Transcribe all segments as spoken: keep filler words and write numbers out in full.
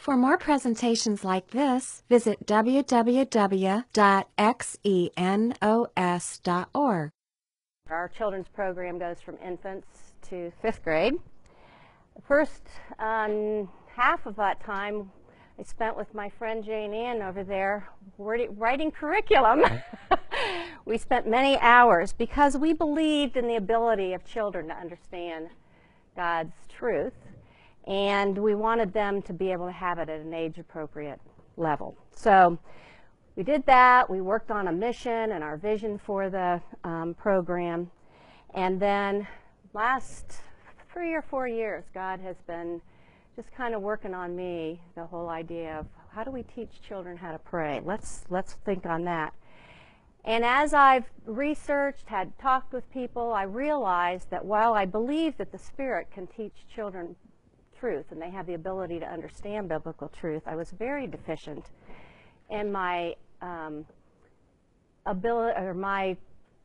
For more presentations like this, visit w w w dot xenos dot org. Our children's program goes from infants to fifth grade. The first um, half of that time I spent with my friend Jane Ann over there writing curriculum. We spent many hours because we believed in the ability of children to understand God's truth, and we wanted them to be able to have it at an age-appropriate level. So we did that. We worked on a mission and our vision for the um, program, and then last three or four years, God has been just kind of working on me, the whole idea of how do we teach children how to pray? Let's, let's think on that. And as I've researched, had talked with people, I realized that while I believe that the Spirit can teach children truth and they have the ability to understand biblical truth, I was very deficient in my um, ability or my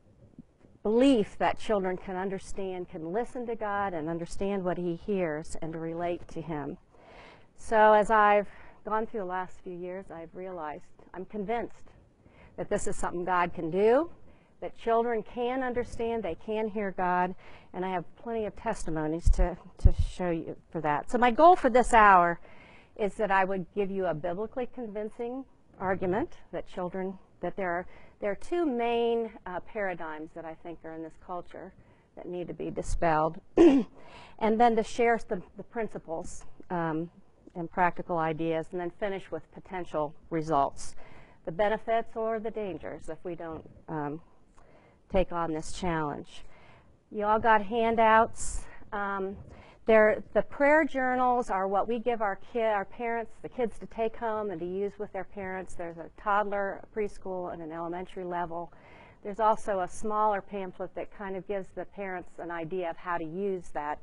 belief that children can understand, can listen to God and understand what He hears and to relate to Him. So as I've gone through the last few years, I've realized, I'm convinced that this is something God can do, that children can understand, they can hear God, and I have plenty of testimonies to, to show you for that. So my goal for this hour is that I would give you a biblically convincing argument that children, that there are, there are two main uh, paradigms that I think are in this culture that need to be dispelled, and then to share the, the principles um, and practical ideas, and then finish with potential results, the benefits or the dangers if we don't um, take on this challenge. You all got handouts. Um, They're, the prayer journals are what we give our kid, our parents, the kids to take home and to use with their parents. There's a toddler, a preschool, and an elementary level. There's also a smaller pamphlet that kind of gives the parents an idea of how to use that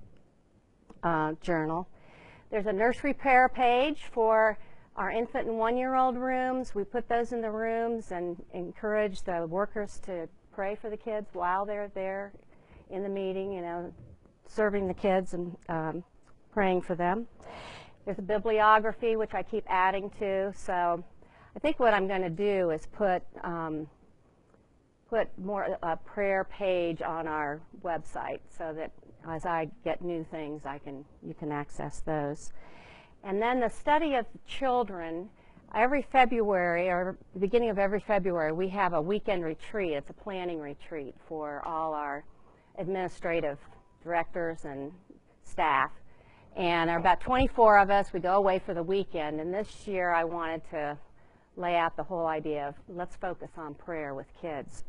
uh, journal. There's a nursery prayer page for our infant and one-year-old rooms. We put those in the rooms and encourage the workers to pray for the kids while they're there in the meeting, you know, serving the kids and um, praying for them. There's a bibliography, which I keep adding to. So I think what I'm going to do is put um, put more a prayer page on our website so that as I get new things, I can you can access those. And then the study of children. Every February, or the beginning of every February, we have a weekend retreat. It's a planning retreat for all our administrative directors and staff, and there are about twenty-four of us. We go away for the weekend, and this year I wanted to lay out the whole idea of let's focus on prayer with kids.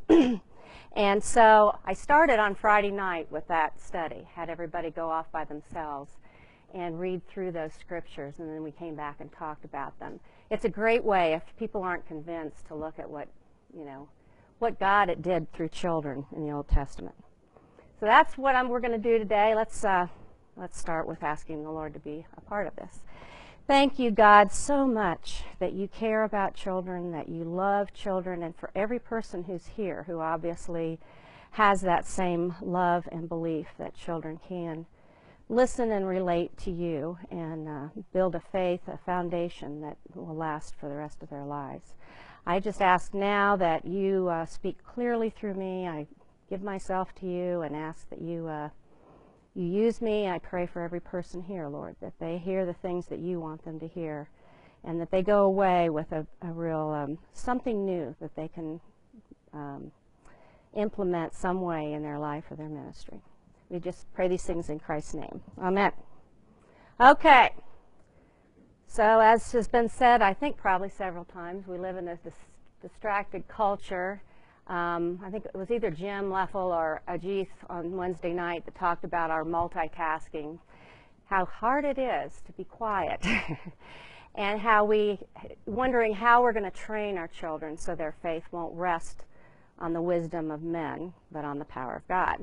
And so I started on Friday night with that study, had everybody go off by themselves and read through those scriptures, and then we came back and talked about them. It's a great way, if people aren't convinced, to look at what, you know, what God it did through children in the Old Testament. So that's what I'm, we're going to do today. Let's, uh, let's start with asking the Lord to be a part of this. Thank you, God, so much that you care about children, that you love children, and for every person who's here who obviously has that same love and belief that children can listen and relate to you and uh, build a faith, a foundation that will last for the rest of their lives. I just ask now that you uh, speak clearly through me. I give myself to you and ask that you uh, you use me. I pray for every person here, Lord, that they hear the things that you want them to hear, and that they go away with a, a real um, something new that they can um, implement some way in their life or their ministry. We just pray these things in Christ's name. Amen. Okay. So as has been said, I think probably several times, we live in a dis distracted culture. Um, I think it was either Jim Leffel or Ajith on Wednesday night that talked about our multitasking, how hard it is to be quiet, and how we, wondering how we're going to train our children so their faith won't rest on the wisdom of men, but on the power of God.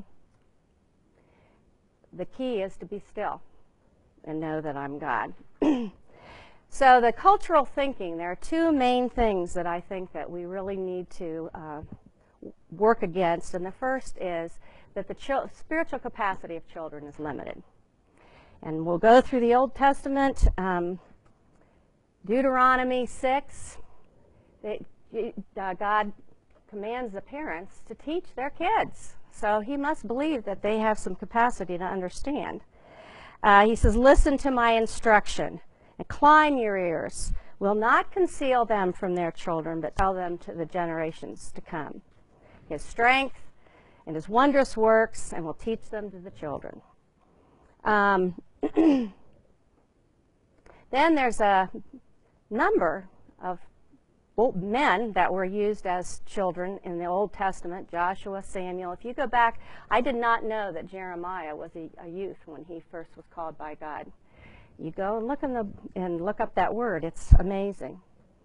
The key is to be still and know that I'm God. So the cultural thinking, there are two main things that I think that we really need to uh, work against. And the first is that the spiritual capacity of children is limited. And we'll go through the Old Testament. Um, Deuteronomy six, they, uh, God commands the parents to teach their kids. So he must believe that they have some capacity to understand. Uh, he says, listen to my instruction. Incline your ears. Will not conceal them from their children, but tell them to the generations to come. His strength and his wondrous works, and will teach them to the children. Um, then there's a number of old men that were used as children in the Old Testament, Joshua, Samuel. If you go back, I did not know that Jeremiah was a, a youth when he first was called by God. You go and look in the and look up that word. It's amazing.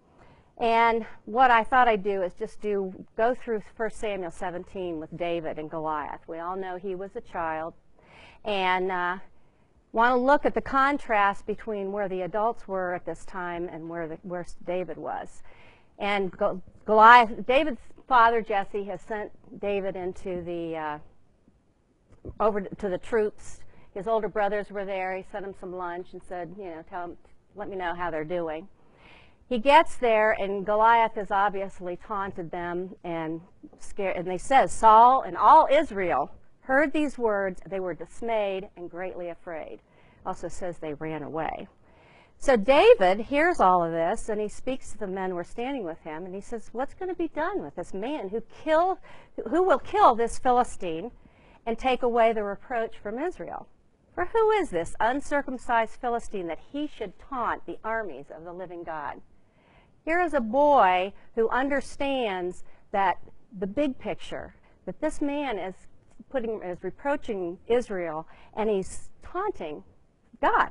And what I thought I'd do is just do go through First Samuel seventeen with David and Goliath. We all know he was a child, and uh, want to look at the contrast between where the adults were at this time and where the, where David was. And Goliath, David's father Jesse has sent David into the uh, over to the troops. His older brothers were there. He sent them some lunch and said, you know, tell them, let me know how they're doing. He gets there, and Goliath has obviously taunted them and scared. And they says Saul and all Israel heard these words. They were dismayed and greatly afraid. Also says they ran away. So David hears all of this, and he speaks to the men who are standing with him, and he says, what's going to be done with this man who kill, who will kill this Philistine and take away the reproach from Israel? For who is this uncircumcised Philistine that he should taunt the armies of the living God? Here is a boy who understands that the big picture, that this man is putting, is reproaching Israel, and he's taunting God,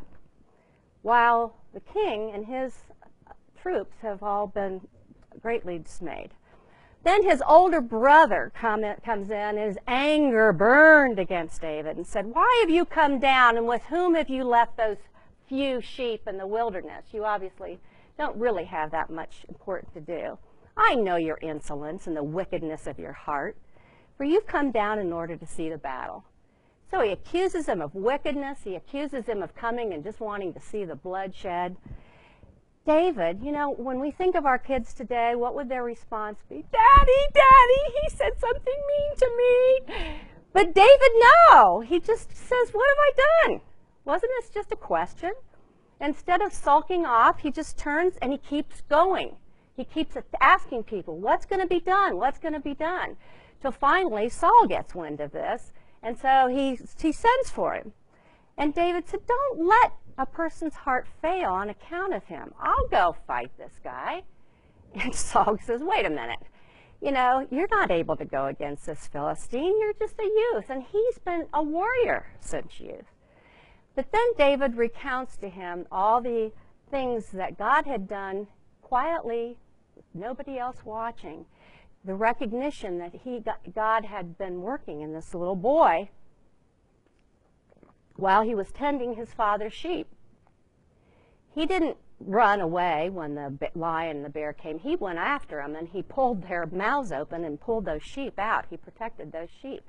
while the king and his troops have all been greatly dismayed. Then his older brother come in, comes in, and his anger burned against David and said, why have you come down, and with whom have you left those few sheep in the wilderness? You obviously don't really have that much important to do. I know your insolence and the wickedness of your heart, for you've come down in order to see the battle. So he accuses him of wickedness. He accuses him of coming and just wanting to see the bloodshed. David, you know, when we think of our kids today, what would their response be? Daddy, Daddy, he said something mean to me. But David, no. He just says, what have I done? Wasn't this just a question? Instead of sulking off, he just turns and he keeps going. He keeps asking people, what's going to be done? What's going to be done? Till finally Saul gets wind of this, and so he, he sends for him. And David said, don't let a person's heart fail on account of him. I'll go fight this guy. And Saul says, wait a minute. You know, you're not able to go against this Philistine. You're just a youth, and he's been a warrior since youth. But then David recounts to him all the things that God had done quietly, with nobody else watching. The recognition that he got, God had been working in this little boy while he was tending his father's sheep. He didn't run away when the lion and the bear came. He went after them, and he pulled their mouths open and pulled those sheep out. He protected those sheep.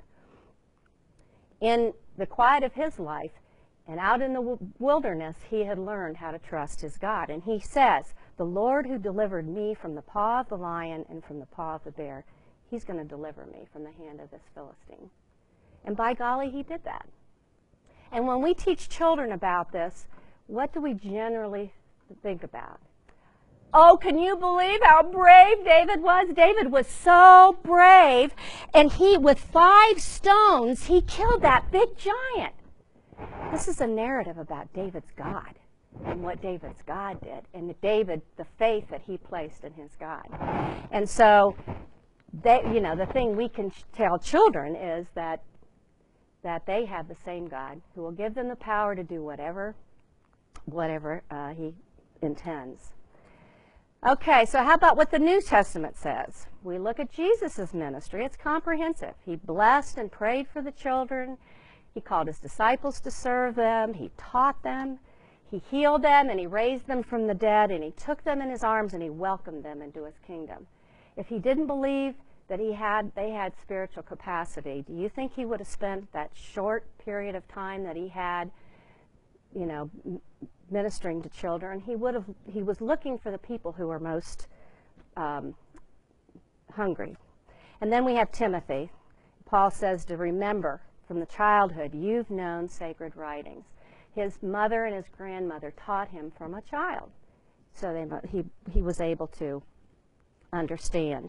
In the quiet of his life, and out in the wilderness, he had learned how to trust his God. And he says, the Lord who delivered me from the paw of the lion and from the paw of the bear, he's going to deliver me from the hand of this Philistine. And by golly, he did that. And when we teach children about this, what do we generally think about? Oh, can you believe how brave David was? David was so brave, and he, with five stones, he killed that big giant. This is a narrative about David's God and what David's God did, and David, the faith that he placed in his God. And so, they, you know, the thing we can tell children is that that they have the same God who will give them the power to do whatever, whatever uh, he intends. Okay, so how about what the New Testament says? We look at Jesus' ministry. It's comprehensive. He blessed and prayed for the children. He called his disciples to serve them. He taught them. He healed them, and he raised them from the dead, and he took them in his arms, and he welcomed them into his kingdom. If he didn't believe that he had, they had spiritual capacity, do you think he would have spent that short period of time that he had, you know, ministering to children, he would have he was looking for the people who were most um, hungry. And then we have Timothy. Paul says to remember from the childhood you've known sacred writings. His mother and his grandmother taught him from a child, so they, he he was able to understand.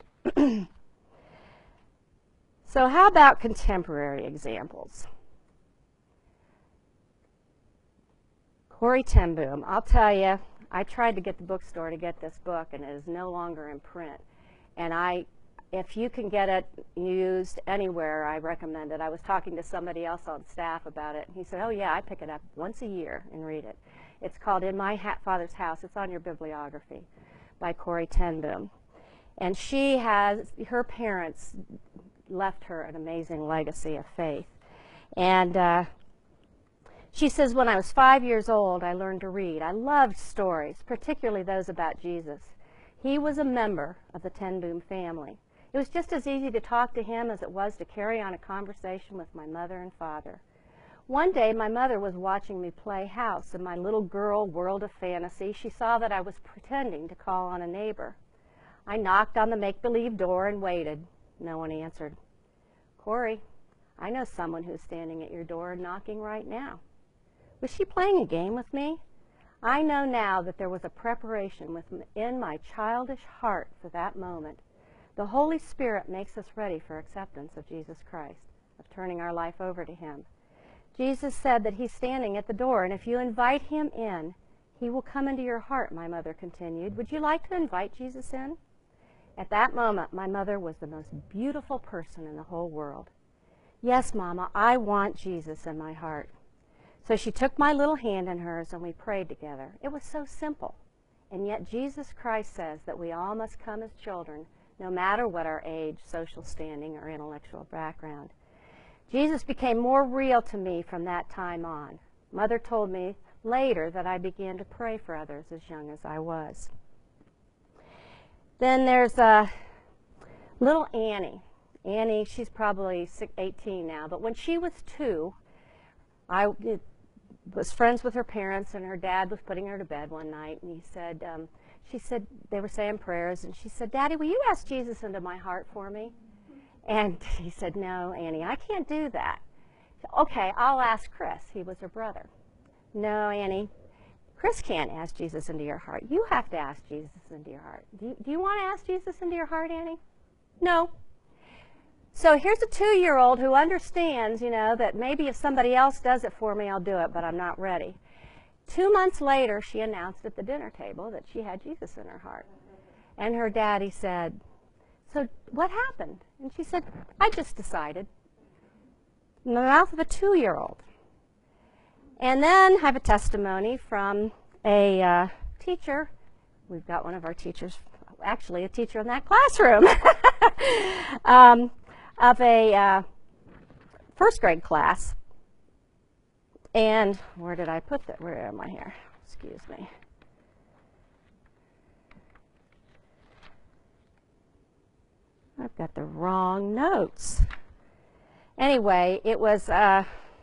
So how about contemporary examples? Corrie ten Boom. I'll tell you, I tried to get the bookstore to get this book, and it is no longer in print. And I, if you can get it used anywhere, I recommend it. I was talking to somebody else on staff about it, and he said, oh yeah, I pick it up once a year and read it. It's called In My ha Father's House. It's on your bibliography, by Corrie ten Boom. And she has, her parents left her an amazing legacy of faith. And uh, she says, when I was five years old, I learned to read. I loved stories, particularly those about Jesus. He was a member of the ten Boom family. It was just as easy to talk to him as it was to carry on a conversation with my mother and father. One day, my mother was watching me play house in my little girl world of fantasy. She saw that I was pretending to call on a neighbor. I knocked on the make-believe door and waited. No one answered. Corrie, I know someone who's standing at your door and knocking right now. Was she playing a game with me? I know now that there was a preparation within my childish heart for that moment. The Holy Spirit makes us ready for acceptance of Jesus Christ, of turning our life over to him. Jesus said that he's standing at the door, and if you invite him in, he will come into your heart, my mother continued. Would you like to invite Jesus in? At that moment, my mother was the most beautiful person in the whole world. Yes, Mama, I want Jesus in my heart. So she took my little hand in hers and we prayed together. It was so simple. And yet Jesus Christ says that we all must come as children, no matter what our age, social standing, or intellectual background. Jesus became more real to me from that time on. Mother told me later that I began to pray for others as young as I was. Then there's uh, little Annie. Annie, she's probably eighteen now, but when she was two, I was friends with her parents, and her dad was putting her to bed one night, and he said, um, she said, they were saying prayers, and she said, Daddy, will you ask Jesus into my heart for me? And he said, no, Annie, I can't do that. Said, okay, I'll ask Chris. He was her brother. No, Annie, Chris can't ask Jesus into your heart. You have to ask Jesus into your heart. Do you, do you want to ask Jesus into your heart, Annie? No. So here's a two-year-old who understands, you know, that maybe if somebody else does it for me, I'll do it, but I'm not ready. Two months later, she announced at the dinner table that she had Jesus in her heart. And her daddy said, so what happened? And she said, I just decided. In the mouth of a two-year-old. And then I have a testimony from a uh, teacher. We've got one of our teachers, actually a teacher in that classroom, um, of a uh, first grade class. And where did I put that? Where am I here? Excuse me. I've got the wrong notes. Anyway, it was, uh,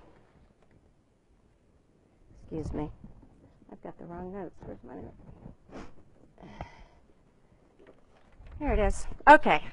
excuse me, I've got the wrong notes. Where's my note? Here it is. Okay.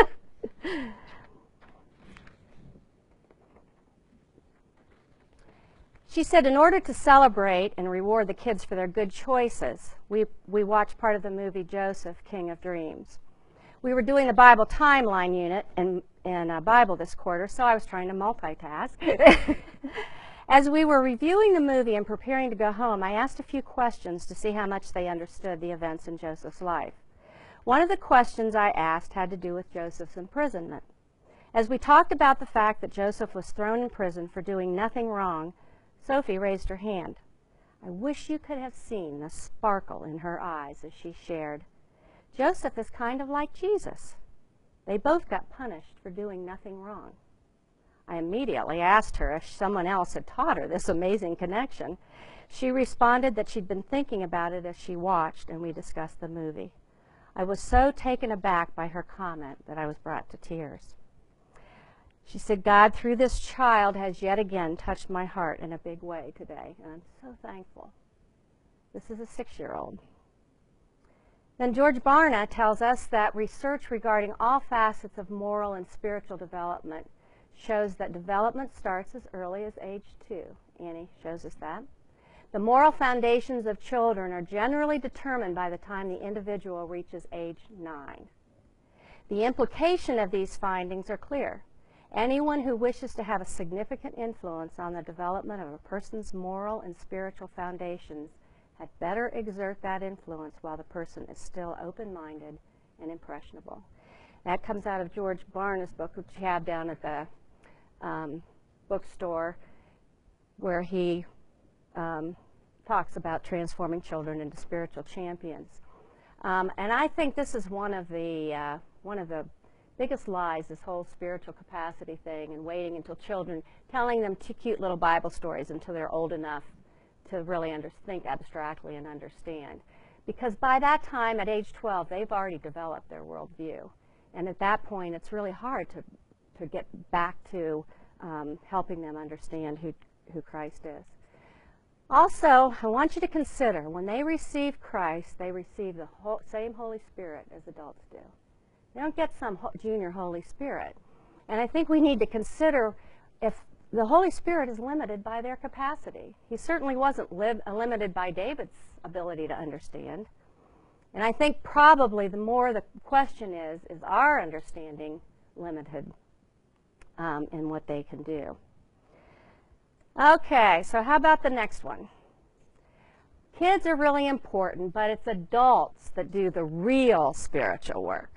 She said, in order to celebrate and reward the kids for their good choices, we, we watched part of the movie Joseph, King of Dreams. We were doing the Bible timeline unit in, in uh, Bible this quarter, so I was trying to multitask. As we were reviewing the movie and preparing to go home, I asked a few questions to see how much they understood the events in Joseph's life. One of the questions I asked had to do with Joseph's imprisonment. As we talked about the fact that Joseph was thrown in prison for doing nothing wrong, Sophie raised her hand. I wish you could have seen the sparkle in her eyes as she shared. Joseph is kind of like Jesus. They both got punished for doing nothing wrong. I immediately asked her if someone else had taught her this amazing connection. She responded that she'd been thinking about it as she watched, and we discussed the movie. I was so taken aback by her comment that I was brought to tears. She said, God, through this child, has yet again touched my heart in a big way today, and I'm so thankful. This is a six-year-old. Then George Barna tells us that research regarding all facets of moral and spiritual development shows that development starts as early as age two. Annie shows us that. The moral foundations of children are generally determined by the time the individual reaches age nine. The implication of these findings are clear. Anyone who wishes to have a significant influence on the development of a person's moral and spiritual foundations had better exert that influence while the person is still open-minded and impressionable. That comes out of George Barna's book, which you have down at the um, bookstore, where he um, talks about transforming children into spiritual champions. Um, and I think this is one of the uh, one of the biggest lies, this whole spiritual capacity thing, and waiting until children, telling them two cute little Bible stories until they're old enough to really under, think abstractly and understand. Because by that time, at age twelve, they've already developed their worldview. And at that point, it's really hard to, to get back to um, helping them understand who, who Christ is. Also, I want you to consider, when they receive Christ, they receive the whole, same Holy Spirit as adults do. They don't get some ho- junior Holy Spirit. And I think we need to consider if the Holy Spirit is limited by their capacity. He certainly wasn't li- limited by David's ability to understand. And I think probably the more the question is, is our understanding limited um, in what they can do? Okay, so how about the next one? Kids are really important, but it's adults that do the real spiritual work.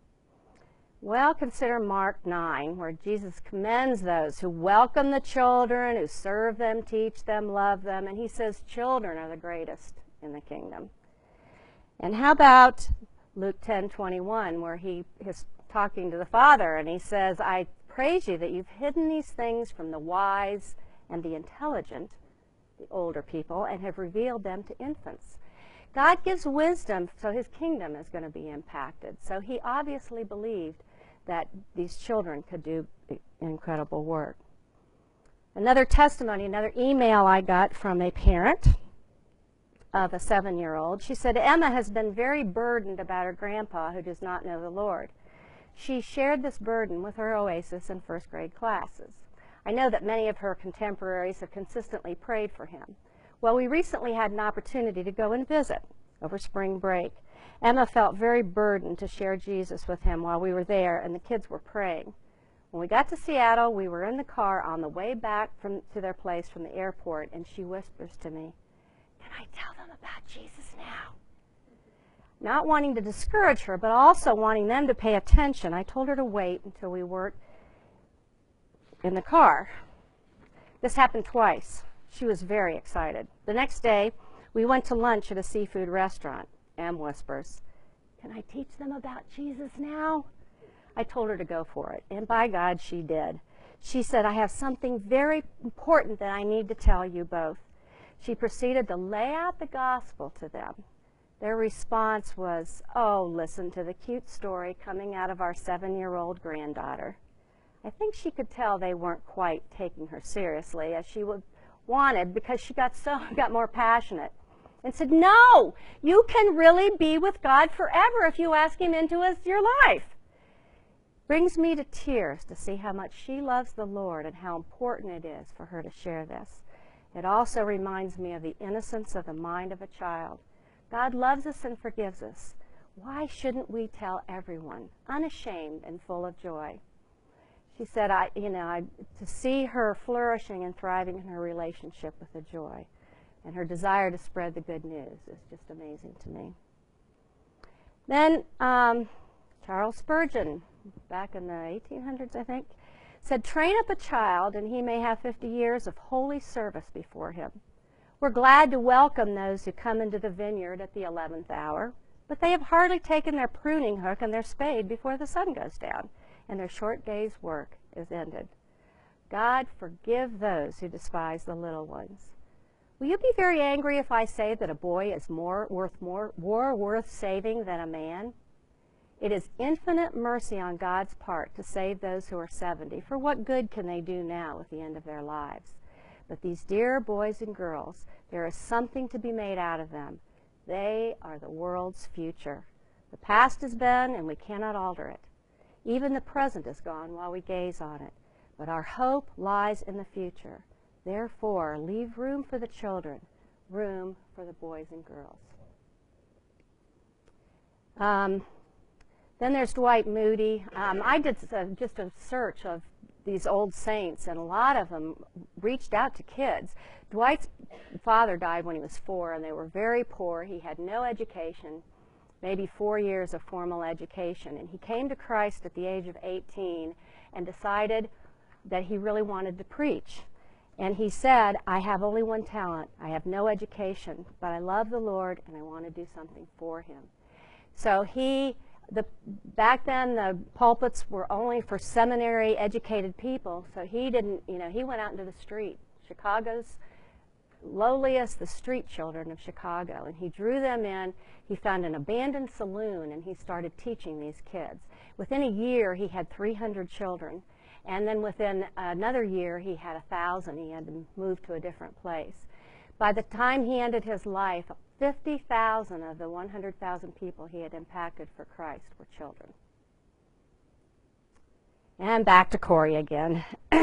Well, consider Mark nine, where Jesus commends those who welcome the children, who serve them, teach them, love them, and he says children are the greatest in the kingdom. And how about Luke ten twenty-one, where he is talking to the Father, and he says, I praise you that you've hidden these things from the wise and the intelligent, the older people, and have revealed them to infants. God gives wisdom, so his kingdom is going to be impacted. So he obviously believed that these children could do incredible work. Another testimony, another email I got from a parent of a seven-year-old. She said, Emma has been very burdened about her grandpa who does not know the Lord. She shared this burden with her Oasis and first grade classes. I know that many of her contemporaries have consistently prayed for him. Well, we recently had an opportunity to go and visit over spring break. Emma felt very burdened to share Jesus with him while we were there, and the kids were praying. When we got to Seattle, we were in the car on the way back from, to their place from the airport, and she whispers to me, can I tell them about Jesus now? Not wanting to discourage her, but also wanting them to pay attention, I told her to wait until we were in the car. This happened twice. She was very excited. The next day, we went to lunch at a seafood restaurant. Em whispers, can I teach them about Jesus now? I told her to go for it, and by God, she did. She said, I have something very important that I need to tell you both. She proceeded to lay out the gospel to them. Their response was, oh, listen to the cute story coming out of our seven-year-old granddaughter. I think she could tell they weren't quite taking her seriously, as she would, wanted, because she got so got more passionate. And said, no, you can really be with God forever if you ask him into his, your life. Brings me to tears to see how much she loves the Lord and how important it is for her to share this. It also reminds me of the innocence of the mind of a child. God loves us and forgives us. Why shouldn't we tell everyone, unashamed and full of joy? She said, I, you know, I, to see her flourishing and thriving in her relationship with the joy. And her desire to spread the good news is just amazing to me. Then um, Charles Spurgeon, back in the eighteen hundreds, I think, said, train up a child and he may have fifty years of holy service before him. We're glad to welcome those who come into the vineyard at the eleventh hour, but they have hardly taken their pruning hook and their spade before the sun goes down, and their short day's work is ended. God, forgive those who despise the little ones. Will you be very angry if I say that a boy is more worth more, more worth saving than a man? It is infinite mercy on God's part to save those who are seventy. For what good can they do now at the end of their lives? But these dear boys and girls, there is something to be made out of them. They are the world's future. The past has been, and we cannot alter it. Even the present is gone while we gaze on it. But our hope lies in the future. Therefore, leave room for the children, room for the boys and girls. Um, then there's Dwight Moody. Um, I did uh, just a search of these old saints, and a lot of them reached out to kids. Dwight's father died when he was four, and they were very poor. He had no education, maybe four years of formal education, and he came to Christ at the age of eighteen and decided that he really wanted to preach. And he said, I have only one talent. I have no education, but I love the Lord, and I want to do something for him. So he, the, back then the pulpits were only for seminary educated people, so he didn't, you know, he went out into the street. Chicago's lowliest, the street children of Chicago, and he drew them in. He found an abandoned saloon, and he started teaching these kids. Within a year, he had three hundred children, and then within another year, he had a thousand. He had to move to a different place. By the time he ended his life, fifty thousand of the one hundred thousand people he had impacted for Christ were children. And back to Corrie again.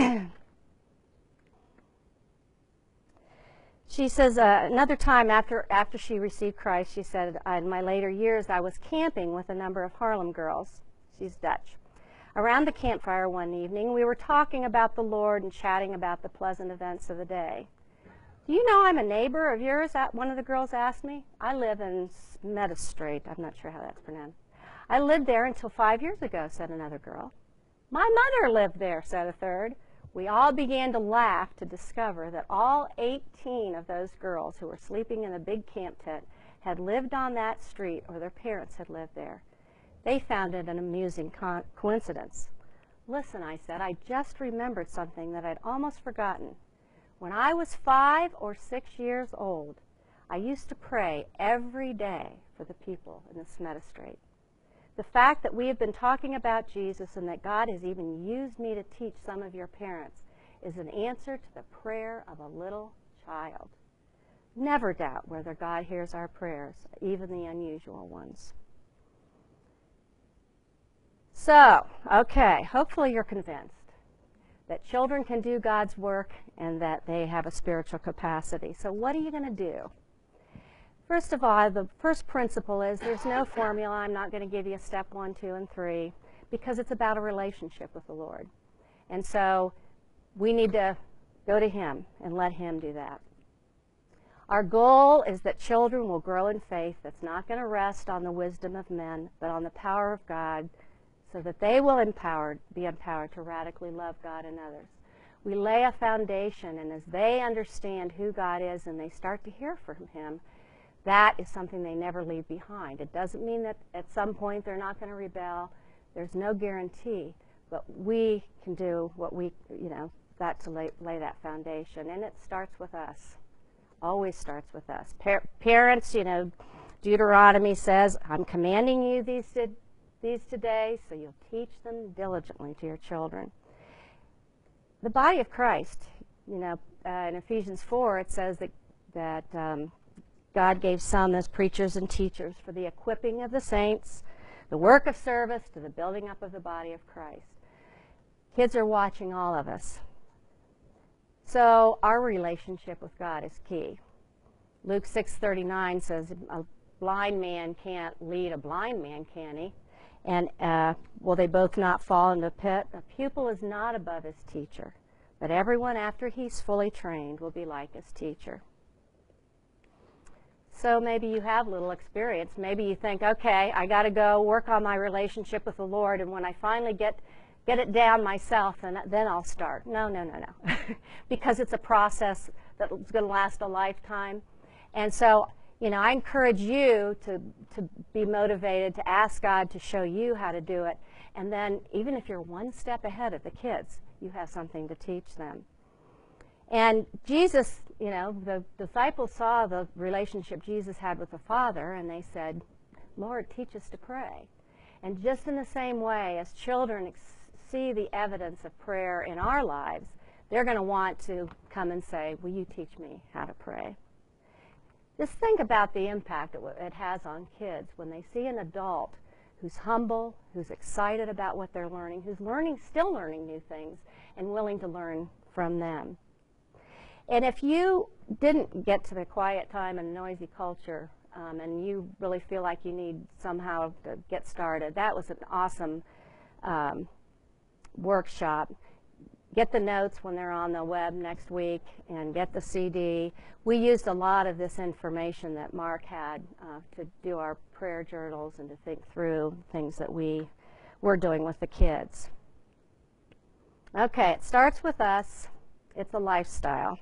She says, uh, another time after, after she received Christ, she said, in my later years, I was camping with a number of Harlem girls. She's Dutch. Around the campfire one evening, we were talking about the Lord and chatting about the pleasant events of the day. Do you know I'm a neighbor of yours? One of the girls asked me. I live in Meadow Street. I'm not sure how that's pronounced. I lived there until five years ago, said another girl. My mother lived there, said a third. We all began to laugh to discover that all eighteen of those girls who were sleeping in the big camp tent had lived on that street, or their parents had lived there. They found it an amusing co- coincidence. Listen, I said, I just remembered something that I'd almost forgotten. When I was five or six years old, I used to pray every day for the people in the Meadow Street. The fact that we have been talking about Jesus and that God has even used me to teach some of your parents is an answer to the prayer of a little child. Never doubt whether God hears our prayers, even the unusual ones. So, okay, hopefully you're convinced that children can do God's work and that they have a spiritual capacity. So what are you going to do? First of all, the first principle is there's no formula. I'm not going to give you step one, two, and three, because it's about a relationship with the Lord. And so we need to go to Him and let Him do that. Our goal is that children will grow in faith that's not going to rest on the wisdom of men, but on the power of God, so that they will empowered, be empowered to radically love God and others. We lay a foundation, and as they understand who God is and they start to hear from Him, that is something they never leave behind. It doesn't mean that at some point they're not going to rebel. There's no guarantee, but we can do what we, you know, that to lay, lay that foundation, and it starts with us. Always starts with us. Par- parents, you know, Deuteronomy says, I'm commanding you these to, these today, so you'll teach them diligently to your children. The body of Christ, you know, uh, in Ephesians four, it says that, that um, God gave some as preachers and teachers for the equipping of the saints, the work of service, to the building up of the body of Christ. Kids are watching all of us. So our relationship with God is key. Luke six thirty-nine says, a blind man can't lead a blind man, can he? And uh, will they both not fall in the pit? A pupil is not above his teacher, but everyone after he's fully trained will be like his teacher. So maybe you have little experience. Maybe you think, okay, I got to go work on my relationship with the Lord, and when I finally get get it down myself, and then I'll start. No, no, no, no. Because it's a process that's going to last a lifetime. And so, you know, I encourage you to, to be motivated, to ask God to show you how to do it. And then even if you're one step ahead of the kids, you have something to teach them. And Jesus, you know, the disciples saw the relationship Jesus had with the Father, and they said, Lord, teach us to pray. And just in the same way as children ex- see the evidence of prayer in our lives, they're going to want to come and say, will you teach me how to pray? Just think about the impact it has on kids when they see an adult who's humble, who's excited about what they're learning, who's learning, still learning new things, and willing to learn from them. And if you didn't get to the quiet time and noisy culture, um, and you really feel like you need somehow to get started, that was an awesome um, workshop. Get the notes when they're on the web next week, and get the C D. We used a lot of this information that Mark had uh, to do our prayer journals and to think through things that we were doing with the kids. Okay, it starts with us. It's a lifestyle.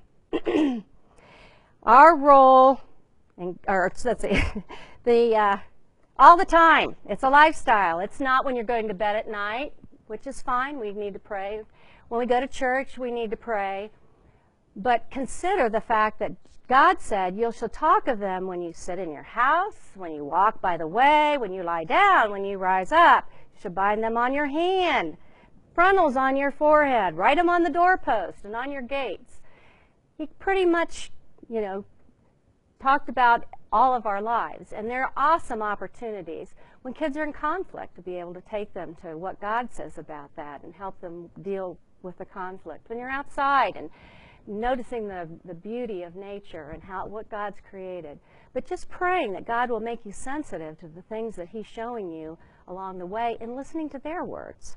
Our role, in, or let's see, the uh, all the time. It's a lifestyle. It's not when you're going to bed at night, which is fine. We need to pray. When we go to church, we need to pray. But consider the fact that God said, you shall talk of them when you sit in your house, when you walk by the way, when you lie down, when you rise up. You should bind them on your hand, frontals on your forehead, write them on the doorpost and on your gates. He pretty much, you know, talked about all of our lives. And there are awesome opportunities when kids are in conflict to be able to take them to what God says about that and help them deal with the conflict. When you're outside and noticing the, the beauty of nature and how what God's created. But just praying that God will make you sensitive to the things that He's showing you along the way and listening to their words.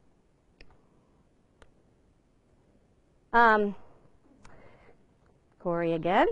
Um, Corey again.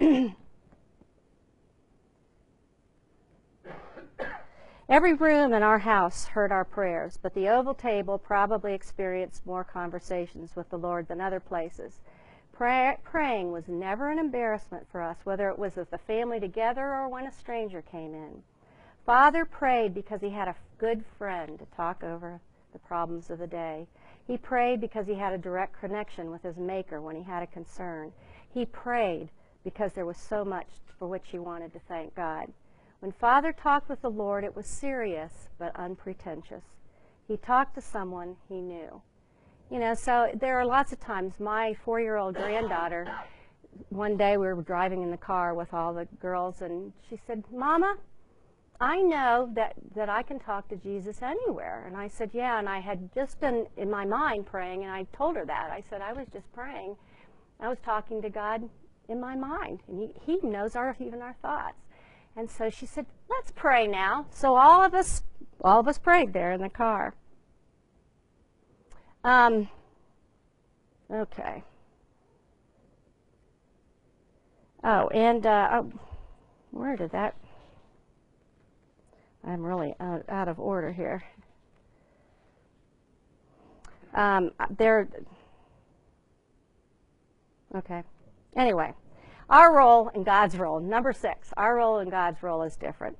Every room in our house heard our prayers, but the oval table probably experienced more conversations with the Lord than other places. Pray, praying was never an embarrassment for us, whether it was with the family together or when a stranger came in. Father prayed because he had a good friend to talk over the problems of the day. He prayed because he had a direct connection with his Maker when he had a concern. He prayed because there was so much for which he wanted to thank God. When Father talked with the Lord, it was serious but unpretentious. He talked to someone he knew. You know, so there are lots of times. My four-year-old granddaughter, one day we were driving in the car with all the girls, and she said, Mama, I know that, that I can talk to Jesus anywhere. And I said, yeah, and I had just been in my mind praying, and I told her that. I said, I was just praying. I was talking to God in my mind, and he, he knows our, even our thoughts. And so she said, let's pray now. So all of us, all of us prayed there in the car. Um, okay. Oh, and uh, oh, where did that? I'm really out, out of order here. Um, there. Okay. Anyway. Our role and God's role. Number six, our role and God's role is different.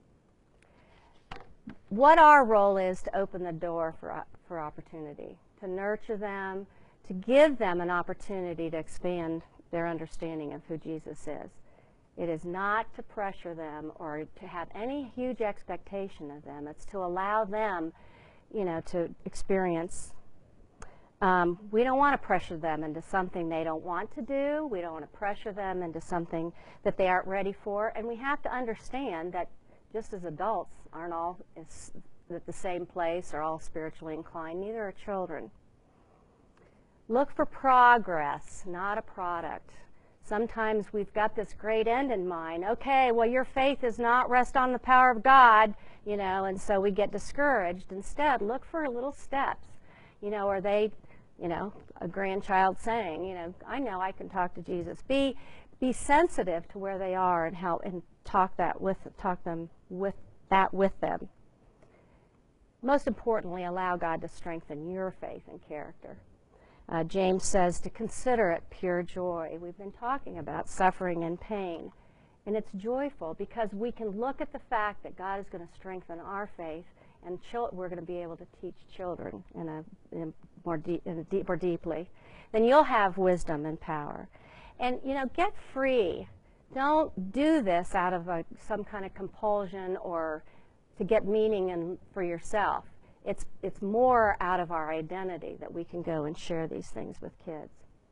What our role is to open the door for, for opportunity, to nurture them, to give them an opportunity to expand their understanding of who Jesus is. It is not to pressure them or to have any huge expectation of them. It's to allow them, you know, to experience. Um, we don't want to pressure them into something they don't want to do. We don't want to pressure them into something that they aren't ready for. And we have to understand that just as adults aren't all at the same place or all spiritually inclined, neither are children. Look for progress, not a product. Sometimes we've got this great end in mind. Okay, well, your faith does not rest on the power of God, you know, and so we get discouraged. Instead, look for little steps. You know, are they, you know, a grandchild saying, you know, I know I can talk to Jesus. Be be sensitive to where they are and how and talk that with talk them with that with them. Most importantly, allow God to strengthen your faith and character. Uh, James says to consider it pure joy. We've been talking about suffering and pain, and it's joyful because we can look at the fact that God is going to strengthen our faith. And we're going to be able to teach children in a, in a more deep, in a deep, more deeply. Then you'll have wisdom and power. And you know, get free. Don't do this out of a, some kind of compulsion or to get meaning in, for yourself. It's it's more out of our identity that we can go and share these things with kids.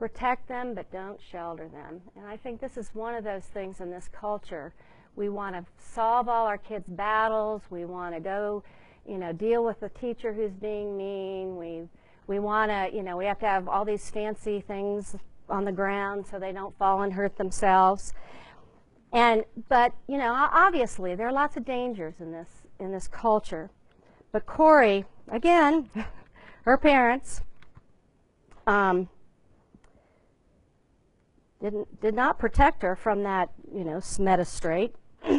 Protect them, but don't shelter them. And I think this is one of those things in this culture. We want to solve all our kids' battles. We want to go, you know, deal with the teacher who's being mean. We we want to, you know, we have to have all these fancy things on the ground so they don't fall and hurt themselves. And but you know, obviously there are lots of dangers in this in this culture. But Corrie, again, her parents um, didn't did not protect her from that, you know, Smetta's Strait.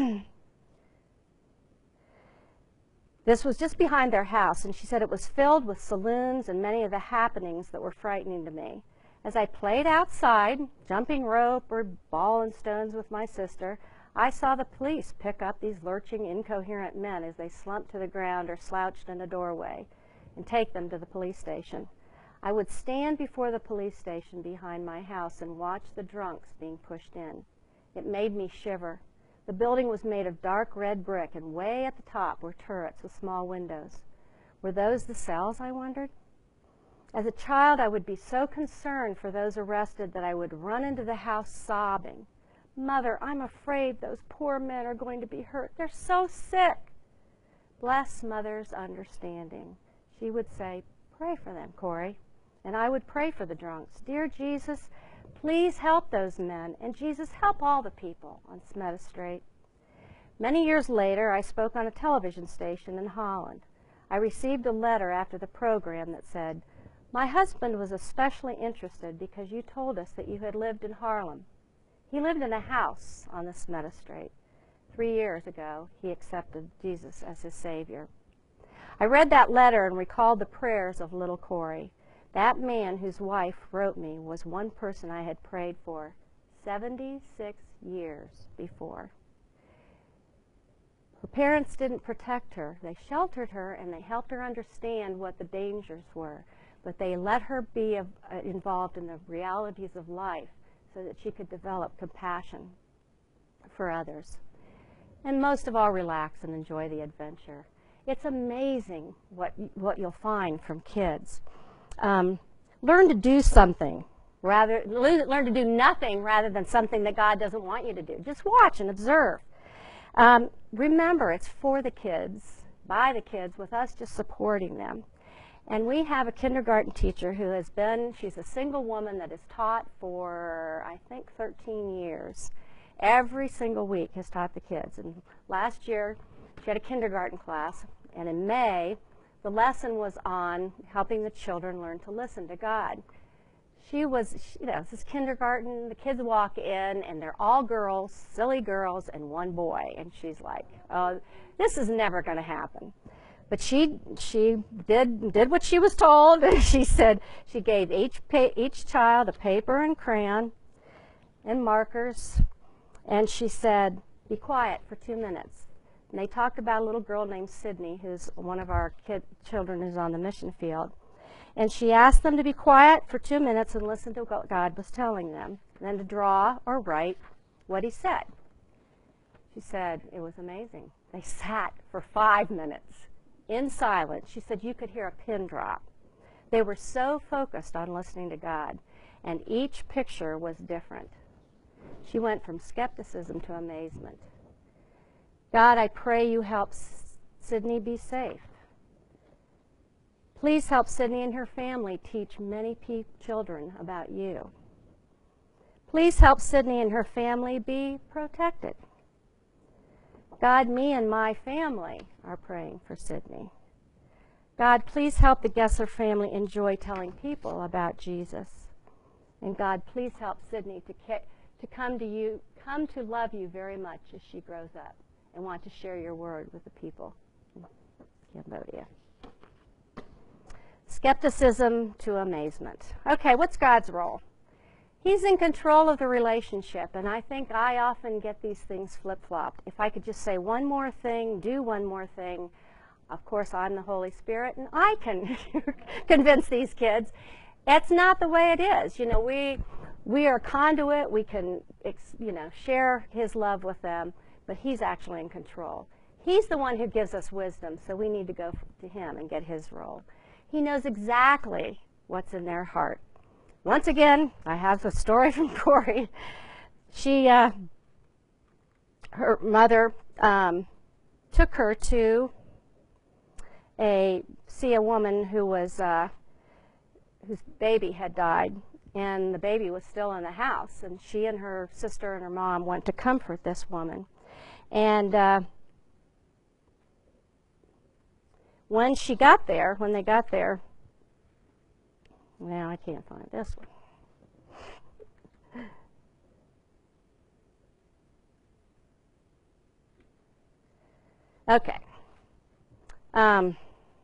This was just behind their house, and she said it was filled with saloons and many of the happenings that were frightening to me. As I played outside, jumping rope or ball and stones with my sister, I saw the police pick up these lurching, incoherent men as they slumped to the ground or slouched in a doorway and take them to the police station. I would stand before the police station behind my house and watch the drunks being pushed in. It made me shiver. The building was made of dark red brick, and way at the top were turrets with small windows. Were those the cells, I wondered? As a child, I would be so concerned for those arrested that I would run into the house sobbing. Mother, I'm afraid those poor men are going to be hurt. They're so sick. Bless Mother's understanding. She would say, pray for them, Corrie. And I would pray for the drunks. Dear Jesus, please help those men, and Jesus, help all the people on Smetta's Strait. Many years later, I spoke on a television station in Holland. I received a letter after the program that said, my husband was especially interested because you told us that you had lived in Haarlem. He lived in a house on the Smetta's Strait. Three years ago, he accepted Jesus as his Savior. I read that letter and recalled the prayers of little Corrie. That man whose wife wrote me was one person I had prayed for seventy-six years before. Her parents didn't protect her. They sheltered her and they helped her understand what the dangers were, but they let her be uh, involved in the realities of life so that she could develop compassion for others. And most of all, relax and enjoy the adventure. It's amazing what, what you'll find from kids. Um, learn to do something rather, learn to do nothing rather than something that God doesn't want you to do. Just watch and observe. Um, remember, it's for the kids, by the kids, with us just supporting them. And we have a kindergarten teacher who has been, she's a single woman that has taught for, I think, thirteen years. Every single week has taught the kids. And last year, she had a kindergarten class, and in May, the lesson was on helping the children learn to listen to God. She was, you know, this is kindergarten, the kids walk in, and they're all girls, silly girls, and one boy. And she's like, oh, this is never going to happen. But she she did did what she was told. She said she gave each pa each child a paper and crayon and markers, and she said, be quiet for two minutes. And they talked about a little girl named Sydney, who's one of our kid, children who's on the mission field. And she asked them to be quiet for two minutes and listen to what God was telling them, and then to draw or write what he said. She said it was amazing. They sat for five minutes in silence. She said you could hear a pin drop. They were so focused on listening to God, and each picture was different. She went from skepticism to amazement. God, I pray you help Sydney be safe. Please help Sydney and her family teach many pe- children about you. Please help Sydney and her family be protected. God, me and my family are praying for Sydney. God, please help the Gessler family enjoy telling people about Jesus. And God, please help Sydney to, to come to you, come to love you very much as she grows up and want to share your word with the people in Cambodia. Skepticism to amazement. Okay, what's God's role? He's in control of the relationship, and I think I often get these things flip-flopped. If I could just say one more thing, do one more thing, of course I'm the Holy Spirit, and I can convince these kids. That's not the way it is. You know, we we are conduit. We can, you know, share his love with them, but he's actually in control. He's the one who gives us wisdom, so we need to go to him and get his role. He knows exactly what's in their heart. once again, I have a story from Corey. She, uh, her mother um, took her to a see a woman who was uh, whose baby had died, and the baby was still in the house, and she and her sister and her mom went to comfort this woman. And uh, when she got there, when they got there, now I can't find this one. Okay. Um,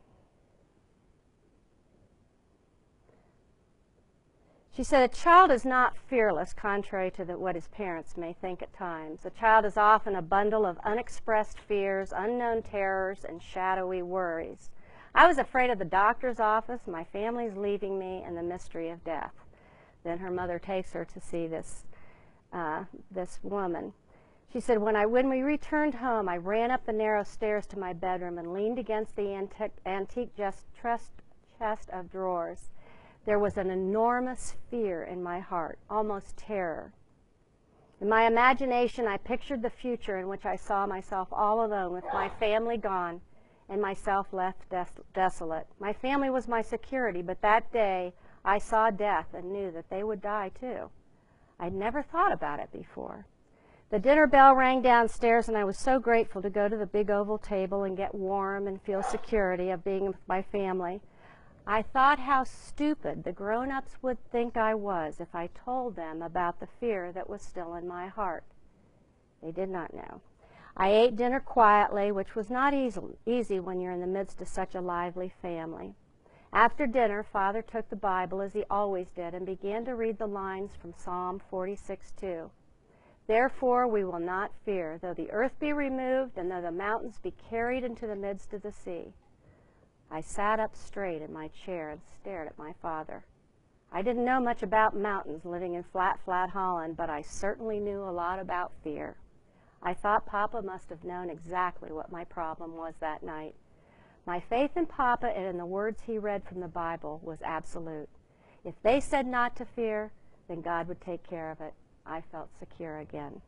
she said, a child is not fearless, contrary to the, what his parents may think at times. A child is often a bundle of unexpressed fears, unknown terrors, and shadowy worries. I was afraid of the doctor's office, my family's leaving me, and the mystery of death. Then her mother takes her to see this, uh, this woman. She said, when, I, when we returned home, I ran up the narrow stairs to my bedroom and leaned against the antique, antique just chest, chest of drawers. There was an enormous fear in my heart, almost terror. In my imagination, I pictured the future in which I saw myself all alone with my family gone and myself left des desolate. My family was my security, but that day I saw death and knew that they would die too. I'd never thought about it before. The dinner bell rang downstairs, and I was so grateful to go to the big oval table and get warm and feel security of being with my family. I thought how stupid the grown-ups would think I was if I told them about the fear that was still in my heart. They did not know. I ate dinner quietly, which was not easy, easy when you're in the midst of such a lively family. After dinner, Father took the Bible, as he always did, and began to read the lines from Psalm forty-six two. Therefore we will not fear, though the earth be removed, and though the mountains be carried into the midst of the sea. I sat up straight in my chair and stared at my father. I didn't know much about mountains living in flat, flat Holland, but I certainly knew a lot about fear. I thought Papa must have known exactly what my problem was that night. My faith in Papa and in the words he read from the Bible was absolute. If they said not to fear, then God would take care of it. I felt secure again.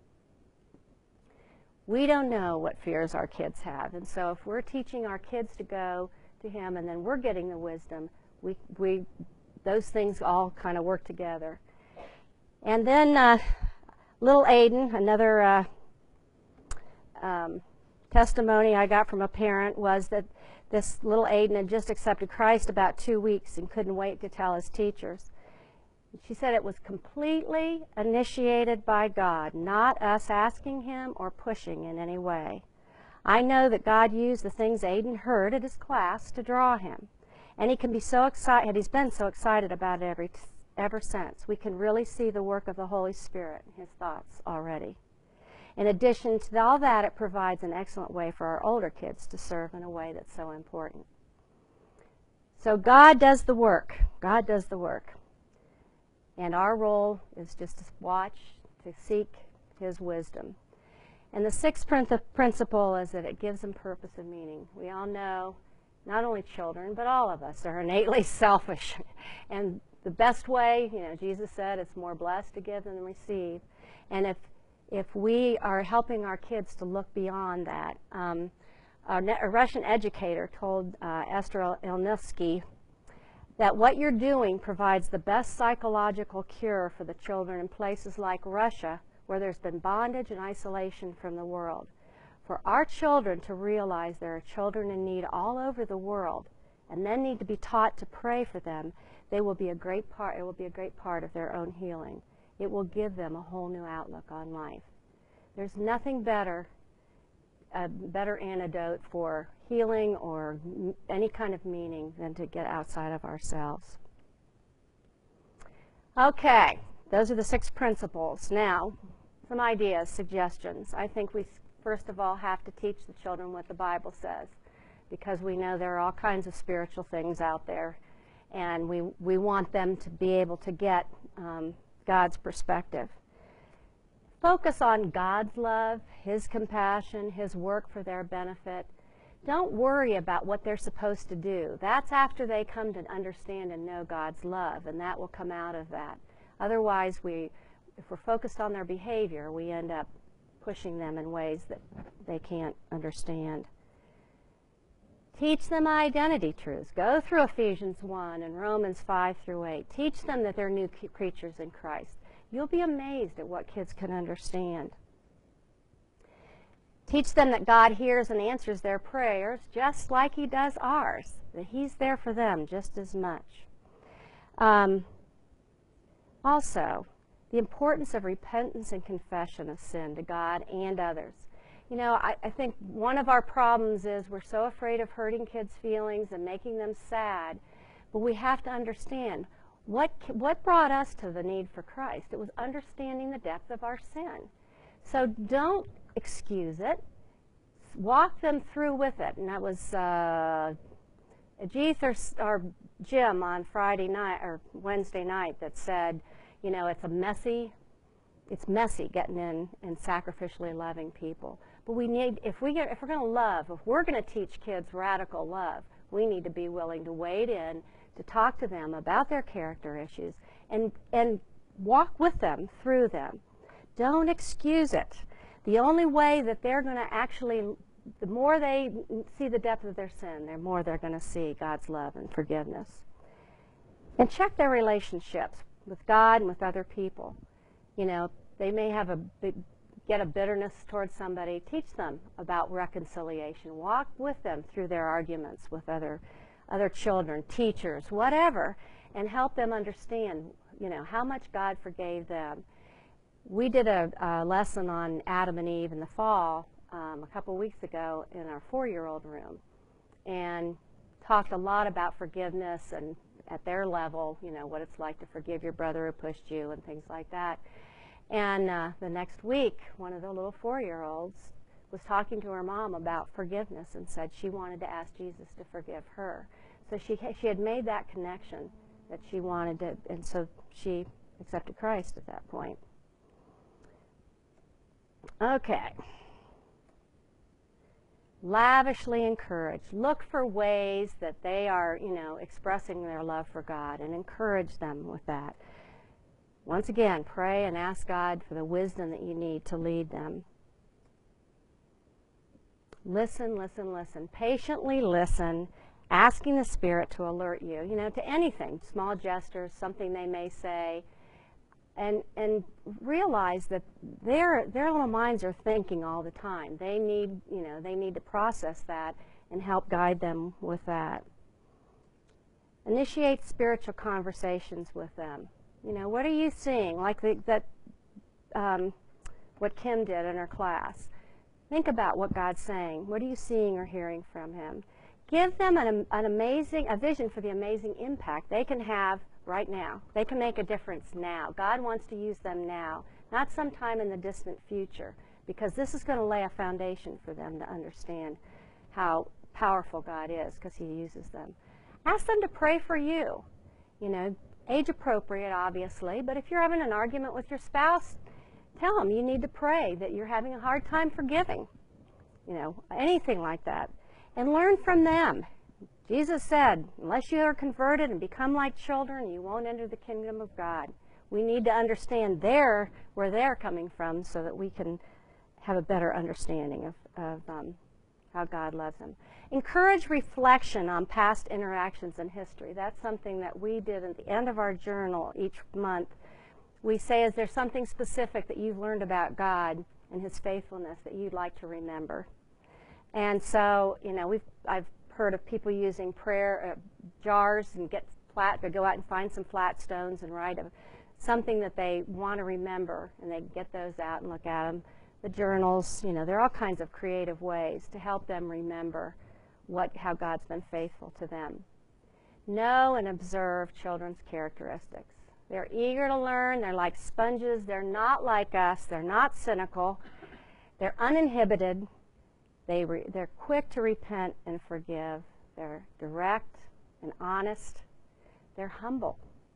We don't know what fears our kids have, and so if we're teaching our kids to go to him and then we're getting the wisdom, we, we, those things all kind of work together. And then uh, little Aiden, another uh, um, testimony I got from a parent was that this little Aiden had just accepted Christ about two weeks and couldn't wait to tell his teachers. She said it was completely initiated by God, not us asking him or pushing in any way. I know that God used the things Aiden heard at his class to draw him. And he can be so excited, he's been so excited about it every, ever since. We can really see the work of the Holy Spirit in his thoughts already. In addition to all that, it provides an excellent way for our older kids to serve in a way that's so important. So God does the work. God does the work. And our role is just to watch, to seek his wisdom. And the sixth principle is that it gives them purpose and meaning. We all know, not only children, but all of us are innately selfish. And the best way, you know, Jesus said, it's more blessed to give than to receive. And if, if we are helping our kids to look beyond that, um, a, a Russian educator told uh, Esther Ilnitsky that what you're doing provides the best psychological cure for the children in places like Russia, where there's been bondage and isolation from the world. For our children to realize there are children in need all over the world and then need to be taught to pray for them, they will be a great part, it will be a great part of their own healing. It will give them a whole new outlook on life. There's nothing better, a better antidote for healing or any kind of meaning than to get outside of ourselves. Okay, those are the six principles. Now, some ideas, suggestions. I think we first of all have to teach the children what the Bible says, because we know there are all kinds of spiritual things out there, and we, we want them to be able to get um, God's perspective. Focus on God's love, his compassion, his work for their benefit. Don't worry about what they're supposed to do. That's after they come to understand and know God's love, and that will come out of that. Otherwise, we, if we're focused on their behavior, we end up pushing them in ways that they can't understand. Teach them identity truths. Go through Ephesians one and Romans five through eight. Teach them that they're new creatures in Christ. You'll be amazed at what kids can understand. Teach them that God hears and answers their prayers just like He does ours, that He's there for them just as much. Um, also, the importance of repentance and confession of sin to God and others. You know, I, I think one of our problems is we're so afraid of hurting kids' feelings and making them sad, but we have to understand what, what brought us to the need for Christ. It was understanding the depth of our sin. So don't excuse it. Walk them through with it. And that was uh, Ajith or, or Jim on Friday night or Wednesday night that said, you know, it's a messy, it's messy getting in and sacrificially loving people. But we need, if, we get, if we're going to love, if we're going to teach kids radical love, we need to be willing to wade in, to talk to them about their character issues, and, and walk with them through them. Don't excuse it. The only way that they're going to actually, the more they see the depth of their sin, the more they're going to see God's love and forgiveness. And check their relationships with God and with other people. You know, they may have a big, get a bitterness towards somebody. Teach them about reconciliation. Walk with them through their arguments with other, other children, teachers, whatever, and help them understand, you know, how much God forgave them. We did a, a lesson on Adam and Eve in the fall um, a couple weeks ago in our four-year-old room, and talked a lot about forgiveness and at their level, you know, what it's like to forgive your brother who pushed you and things like that. And uh, the next week, one of the little four-year-olds was talking to her mom about forgiveness and said she wanted to ask Jesus to forgive her. So she, she had made that connection that she wanted to, and so she accepted Christ at that point. Okay. Lavishly encourage. Look for ways that they are, you know, expressing their love for God, and encourage them with that. Once again, pray and ask God for the wisdom that you need to lead them. Listen, listen, listen. Patiently listen, asking the Spirit to alert you, you know, to anything, small gestures, something they may say, and and realize that their their little minds are thinking all the time. They need, you know, they need to process that and help guide them with that. Initiate spiritual conversations with them. You know, what are you seeing? Like the, that, um, what Kim did in her class. Think about what God's saying. What are you seeing or hearing from Him? Give them an, an amazing, a vision for the amazing impact they can have right now. They can make a difference now. God wants to use them now, not sometime in the distant future, because this is going to lay a foundation for them to understand how powerful God is, because He uses them. Ask them to pray for you. You know, age appropriate, obviously, but if you're having an argument with your spouse, tell them you need to pray that you're having a hard time forgiving. You know, anything like that. And learn from them. Jesus said, unless you are converted and become like children, you won't enter the kingdom of God. We need to understand their, where they're coming from so that we can have a better understanding of, of um, how God loves them. Encourage reflection on past interactions in history. That's something that we did at the end of our journal each month. We say, is there something specific that you've learned about God and His faithfulness that you'd like to remember? And so, you know, we've, I've heard of people using prayer uh, jars and get flat, they go out and find some flat stones and write a, something that they want to remember, and they get those out and look at them. The journals, you know, there are all kinds of creative ways to help them remember what, how God's been faithful to them. Know and observe children's characteristics. They're eager to learn. They're like sponges. They're not like us. They're not cynical. They're uninhibited. They re, they're quick to repent and forgive. They're direct and honest. They're humble.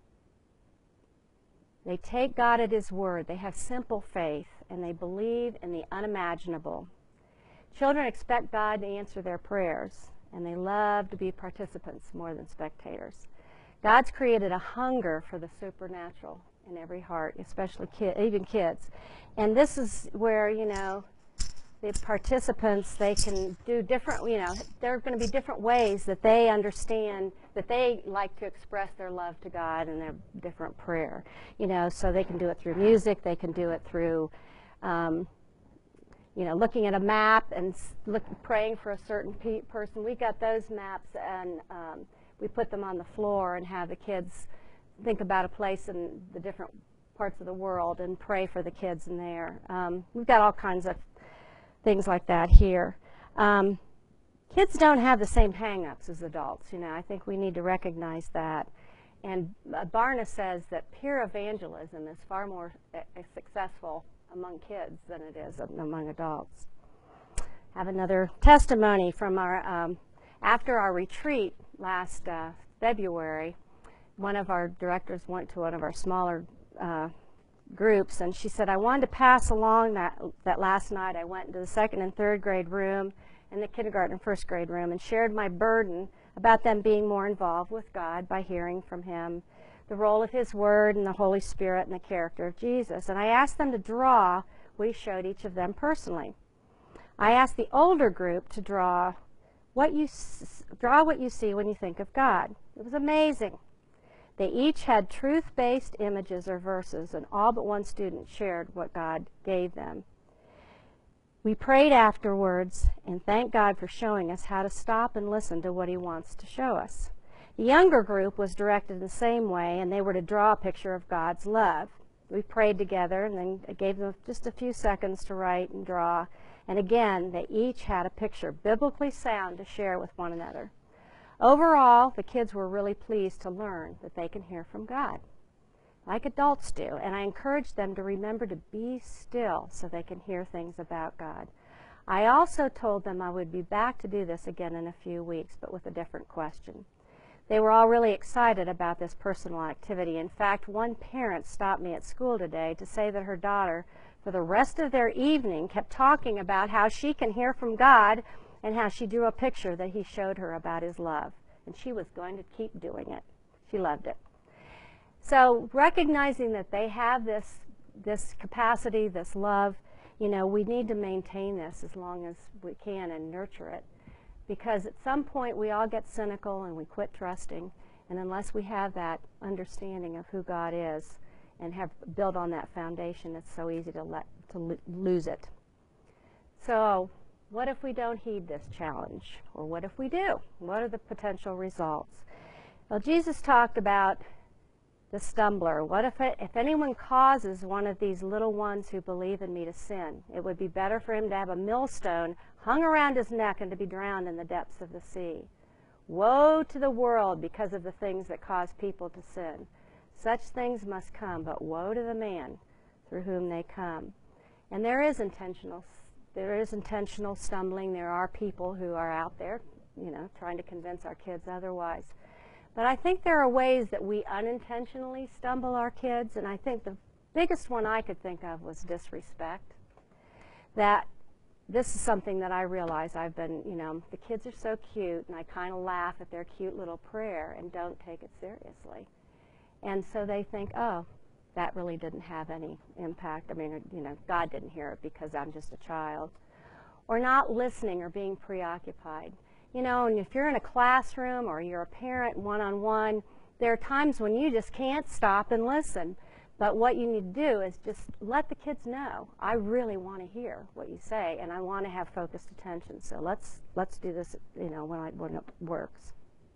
They take God at His word. They have simple faith, and they believe in the unimaginable. Children expect God to answer their prayers, and they love to be participants more than spectators. God's created a hunger for the supernatural in every heart, especially kid, even kids. And this is where, you know, the participants, they can do different, you know, there are going to be different ways that they understand, that they like to express their love to God in their different prayer. You know, so they can do it through music, they can do it through, um, you know, looking at a map and look, praying for a certain pe person. We got those maps, and um, we put them on the floor and have the kids think about a place in the different parts of the world and pray for the kids in there. Um, we've got all kinds of things like that here. Um, kids don't have the same hang-ups as adults. You know, I think we need to recognize that. And uh, Barna says that peer evangelism is far more uh, successful among kids than it is among adults. I have another testimony from our, um, after our retreat last uh, February, one of our directors went to one of our smaller uh, groups, and she said, I wanted to pass along that, that last night I went into the second and third grade room and the kindergarten and first grade room and shared my burden about them being more involved with God by hearing from Him, the role of His Word and the Holy Spirit and the character of Jesus. And I asked them to draw. We showed each of them personally. I asked the older group to draw what you s draw what you see when you think of God. It was amazing. They each had truth-based images or verses, and all but one student shared what God gave them. We prayed afterwards and thanked God for showing us how to stop and listen to what He wants to show us. The younger group was directed in the same way, and they were to draw a picture of God's love. We prayed together, and then I gave them just a few seconds to write and draw. And again, they each had a picture biblically sound to share with one another. Overall, the kids were really pleased to learn that they can hear from God, like adults do. And I encouraged them to remember to be still so they can hear things about God. I also told them I would be back to do this again in a few weeks, but with a different question. They were all really excited about this personal activity. In fact, one parent stopped me at school today to say that her daughter, for the rest of their evening, kept talking about how she can hear from God and how she drew a picture that He showed her about His love. And she was going to keep doing it. She loved it. So recognizing that they have this, this capacity, this love, you know, we need to maintain this as long as we can and nurture it. Because at some point we all get cynical and we quit trusting, and unless we have that understanding of who God is and have built on that foundation, it's so easy to let to lo lose it. So what if we don't heed this challenge? Or what if we do? What are the potential results? Well, Jesus talked about the stumbler. What if, it, if anyone causes one of these little ones who believe in me to sin? It would be better for him to have a millstone hung around his neck and to be drowned in the depths of the sea. Woe to the world because of the things that cause people to sin. Such things must come, but woe to the man through whom they come. And there is intentional, there is intentional stumbling. There are people who are out there, you know, trying to convince our kids otherwise. But I think there are ways that we unintentionally stumble our kids, and I think the biggest one I could think of was disrespect. That this is something that I realize I've been, you know, the kids are so cute, and I kind of laugh at their cute little prayer and don't take it seriously. And so they think, oh, that really didn't have any impact. I mean, you know, God didn't hear it because I'm just a child. Or not listening or being preoccupied. You know, and if you're in a classroom or you're a parent one-on-one, there are times when you just can't stop and listen. But what you need to do is just let the kids know, I really want to hear what you say, and I want to have focused attention. So let's let's do this, you know, when, I, when it works.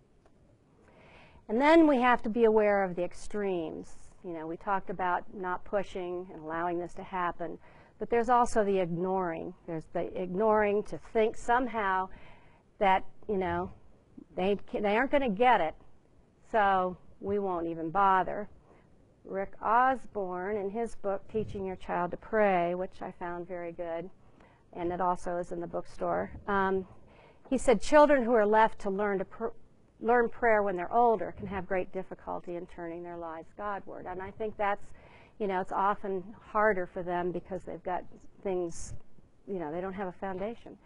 And then we have to be aware of the extremes. You know, we talked about not pushing and allowing this to happen, but there's also the ignoring. There's the ignoring to think somehow that, you know, they, they aren't going to get it, so we won't even bother. Rick Osborne, in his book, Teaching Your Child to Pray, which I found very good, and it also is in the bookstore, um, he said children who are left to learn to pr learn prayer when they're older can have great difficulty in turning their lives Godward. And I think that's, you know, it's often harder for them because they've got things, you know, they don't have a foundation.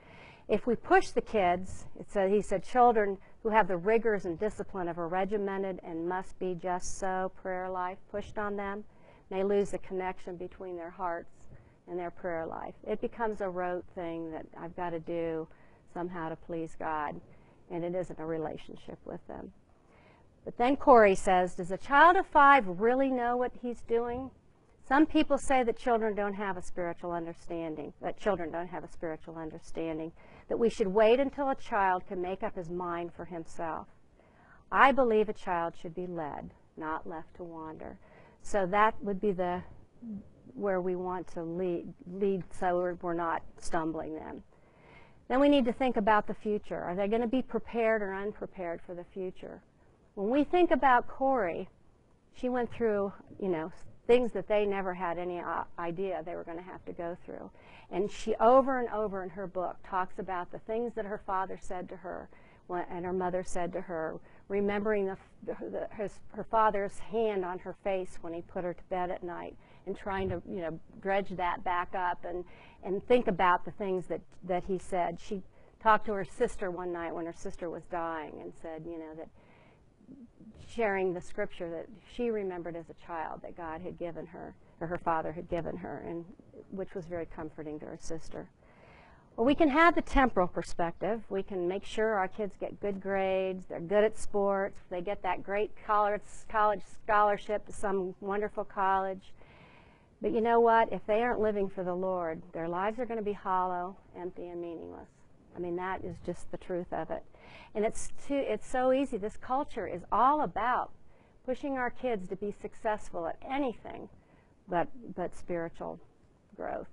If we push the kids, it said, he said, children who have the rigors and discipline of a regimented and must be just so prayer life pushed on them, may lose the connection between their hearts and their prayer life. It becomes a rote thing that I've got to do somehow to please God, and it isn't a relationship with them. But then Corey says, does a child of five really know what he's doing? Some people say that children don't have a spiritual understanding, that children don't have a spiritual understanding, that we should wait until a child can make up his mind for himself. I believe a child should be led, not left to wander. So that would be the where we want to lead, lead so we're, we're not stumbling them. Then we need to think about the future. Are they going to be prepared or unprepared for the future? When we think about Corey, she went through, you know, things that they never had any idea they were going to have to go through. And she over and over in her book talks about the things that her father said to her and her mother said to her, remembering the, the, his, her father's hand on her face when he put her to bed at night, and trying to, you know, dredge that back up and, and think about the things that, that he said. She talked to her sister one night when her sister was dying and said, you know, that sharing the scripture that she remembered as a child that God had given her, or her father had given her, and which was very comforting to her sister. Well, we can have the temporal perspective. We can make sure our kids get good grades, they're good at sports, they get that great college, college scholarship to some wonderful college. But you know what? If they aren't living for the Lord, their lives are going to be hollow, empty, and meaningless. I mean, that is just the truth of it. And it's too, it's so easy. This culture is all about pushing our kids to be successful at anything but, but spiritual growth.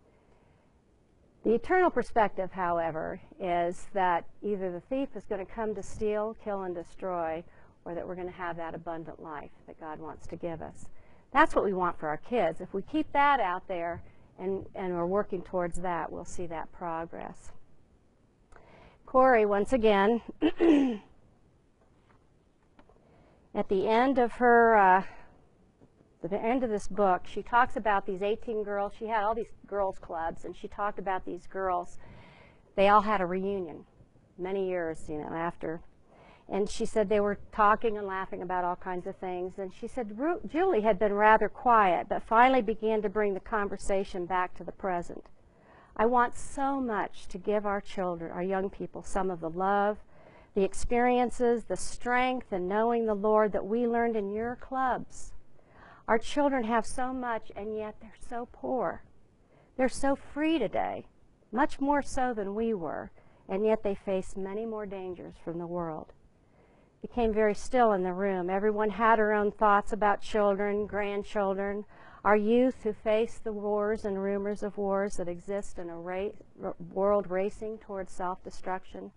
The eternal perspective, however, is that either the thief is going to come to steal, kill, and destroy, or that we're going to have that abundant life that God wants to give us. That's what we want for our kids. If we keep that out there and, and we're working towards that, we'll see that progress. Corey, once again, at the end of her, uh, the end of this book, she talks about these eighteen girls. She had all these girls' clubs, and she talked about these girls. They all had a reunion many years, you know, after. And she said they were talking and laughing about all kinds of things. And she said Julie had been rather quiet, but finally began to bring the conversation back to the present. I want so much to give our children, our young people, some of the love, the experiences, the strength, and knowing the Lord that we learned in your clubs. Our children have so much, and yet they're so poor. They're so free today, much more so than we were, and yet they face many more dangers from the world. It became very still in the room. Everyone had her own thoughts about children, grandchildren, our youth who face the wars and rumors of wars that exist in a ra world racing towards self-destruction.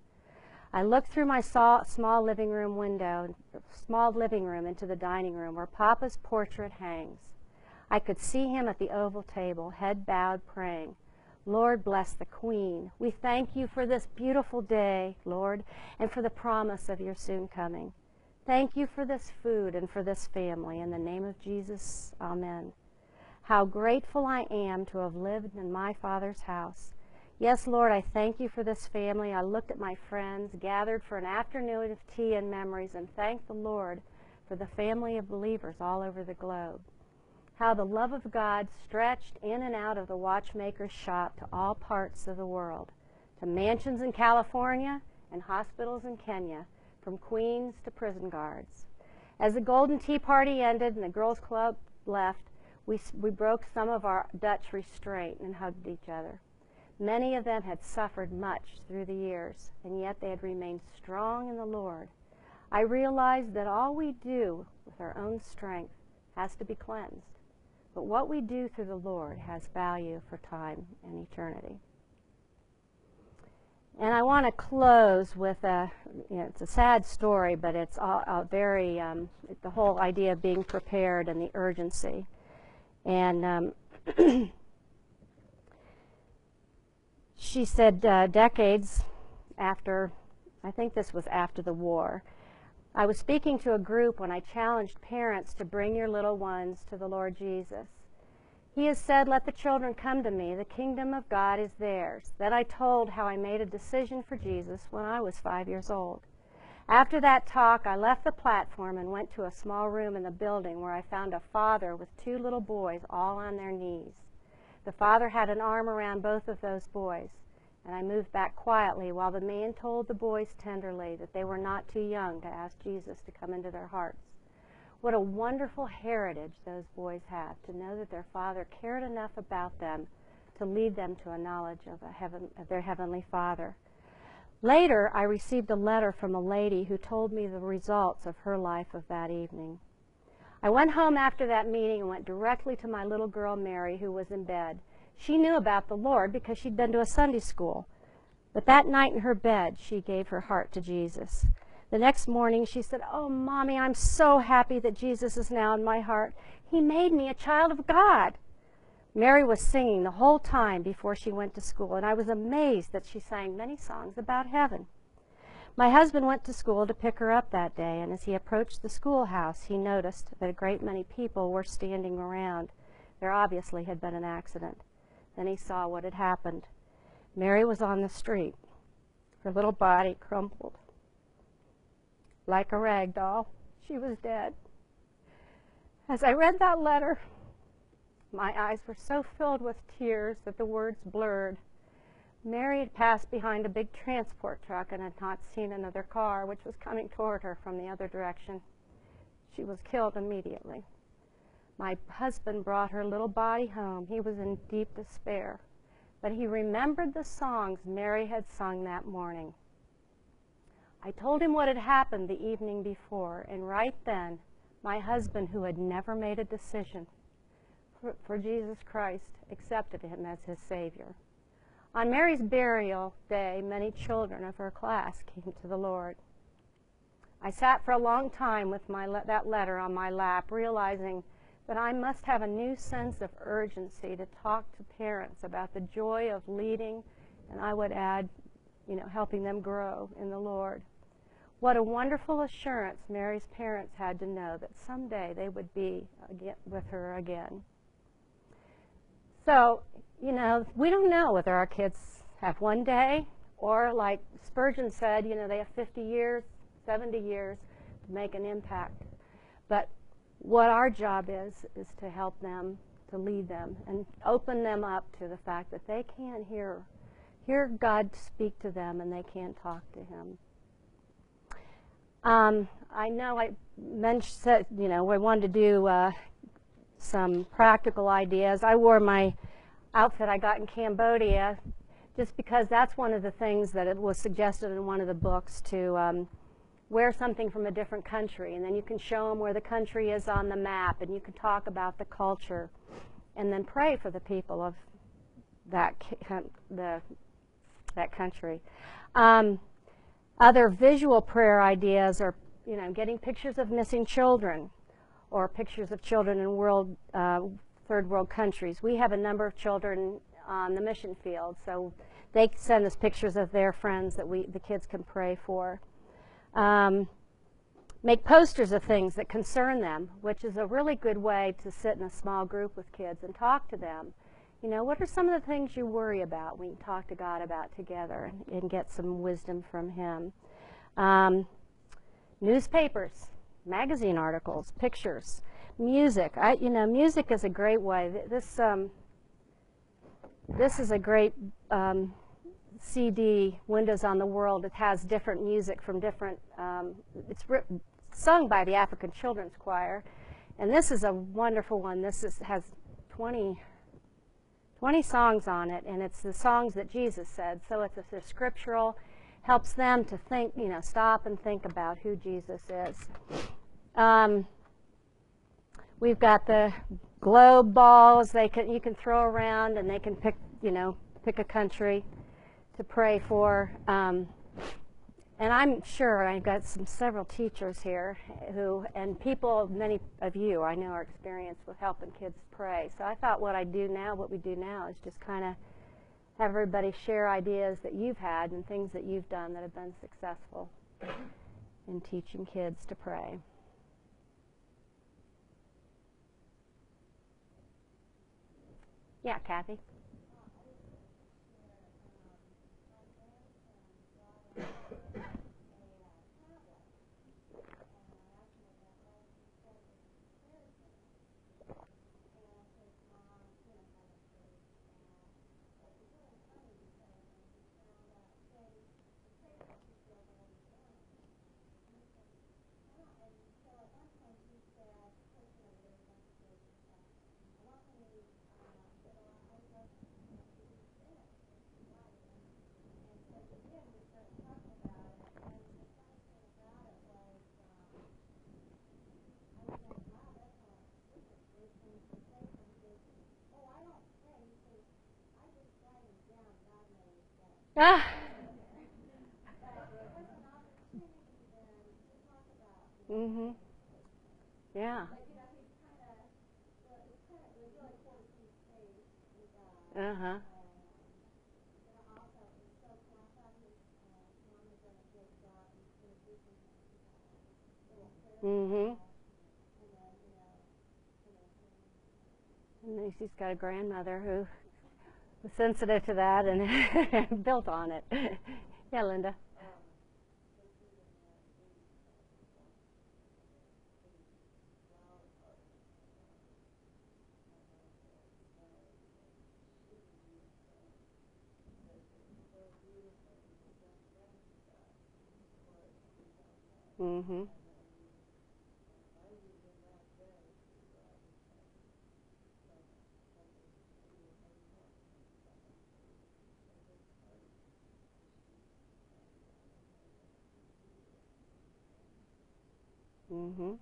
I looked through my small living room window, small living room into the dining room where Papa's portrait hangs. I could see him at the oval table, head bowed, praying. Lord, bless the Queen. We thank you for this beautiful day, Lord, and for the promise of your soon coming. Thank you for this food and for this family. In the name of Jesus, amen. How grateful I am to have lived in my Father's house. Yes, Lord, I thank you for this family. I looked at my friends, gathered for an afternoon of tea and memories, and thanked the Lord for the family of believers all over the globe. How the love of God stretched in and out of the watchmaker's shop to all parts of the world, to mansions in California and hospitals in Kenya, from queens to prison guards. As the Golden Tea Party ended and the Girls Club left, we, we broke some of our Dutch restraint and hugged each other. Many of them had suffered much through the years, and yet they had remained strong in the Lord. I realized that all we do with our own strength has to be cleansed, but what we do through the Lord has value for time and eternity. And I want to close with a, you know, it's a sad story, but it's a, a very, um, the whole idea of being prepared and the urgency. And um, she said uh, decades after, I think this was after the war, I was speaking to a group when I challenged parents to bring your little ones to the Lord Jesus. He has said, "Let the children come to me. The kingdom of God is theirs." Then I told how I made a decision for Jesus when I was five years old. After that talk, I left the platform and went to a small room in the building where I found a father with two little boys all on their knees. The father had an arm around both of those boys, and I moved back quietly while the man told the boys tenderly that they were not too young to ask Jesus to come into their hearts. What a wonderful heritage those boys have, to know that their father cared enough about them to lead them to a knowledge of, a heaven, of their Heavenly Father. Later, I received a letter from a lady who told me the results of her life of that evening. I went home after that meeting and went directly to my little girl, Mary, who was in bed. She knew about the Lord because she'd been to a Sunday school. But that night in her bed, she gave her heart to Jesus. The next morning, she said, "Oh, Mommy, I'm so happy that Jesus is now in my heart. He made me a child of God." Mary was singing the whole time before she went to school, and I was amazed that she sang many songs about heaven. My husband went to school to pick her up that day, and as he approached the schoolhouse, he noticed that a great many people were standing around. There obviously had been an accident. Then he saw what had happened. Mary was on the street, her little body crumpled. Like a rag doll, she was dead. As I read that letter, my eyes were so filled with tears that the words blurred. Mary had passed behind a big transport truck and had not seen another car, which was coming toward her from the other direction. She was killed immediately. My husband brought her little body home. He was in deep despair, but he remembered the songs Mary had sung that morning. I told him what had happened the evening before, and right then, my husband, who had never made a decision for, for Jesus Christ, accepted him as his Savior. On Mary's burial day, many children of her class came to the Lord. I sat for a long time with my le- that letter on my lap, realizing that I must have a new sense of urgency to talk to parents about the joy of leading, and I would add, you know, helping them grow in the Lord. What a wonderful assurance Mary's parents had to know that someday they would be again with her again. So, you know, we don't know whether our kids have one day, or like Spurgeon said, you know, they have fifty years, seventy years to make an impact. But what our job is, is to help them, to lead them, and open them up to the fact that they can hear, hear God speak to them, and they can talk to Him. Um, I know I mentioned, you know, I wanted to do uh, some practical ideas. I wore my outfit I got in Cambodia just because that's one of the things that it was suggested in one of the books, to um, wear something from a different country, and then you can show them where the country is on the map, and you can talk about the culture, and then pray for the people of that the that country. Um, Other visual prayer ideas are, you know, getting pictures of missing children, or pictures of children in world, uh, third world countries. We have a number of children on the mission field, so they send us pictures of their friends that we, the kids can pray for. Um, make posters of things that concern them, which is a really good way to sit in a small group with kids and talk to them. You know, what are some of the things you worry about? We can talk to God about together and, and get some wisdom from Him. Um, newspapers, magazine articles, pictures, music. I, you know, music is a great way. This, um, this is a great um, C D, Windows on the World. It has different music from different, um, it's sung by the African Children's Choir. And this is a wonderful one. This is, has twenty, twenty songs on it, and it's the songs that Jesus said. So it's a, a scriptural, helps them to think, you know, stop and think about who Jesus is. Um, we've got the globe balls they can you can throw around, and they can pick, you know, pick a country to pray for. Um, and I'm sure I've got some several teachers here who, and people, many of you I know are experienced with helping kids pray. So I thought what I do now, what we do now, is just kind of have everybody share ideas that you've had and things that you've done that have been successful in teaching kids to pray. Yeah, Kathy. Ah. Mhm. Yeah. Uh huh. Mhm. And then she's got a grandmother who was sensitive to that and built on it. Yeah, Linda. Mhm. Mhm.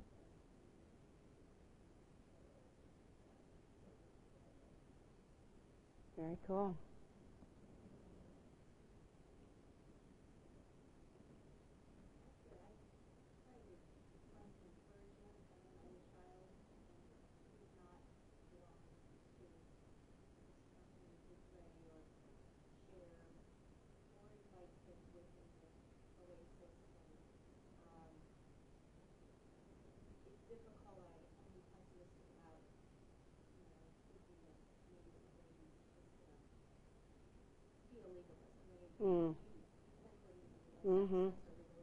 Very cool. Mm. Mhm.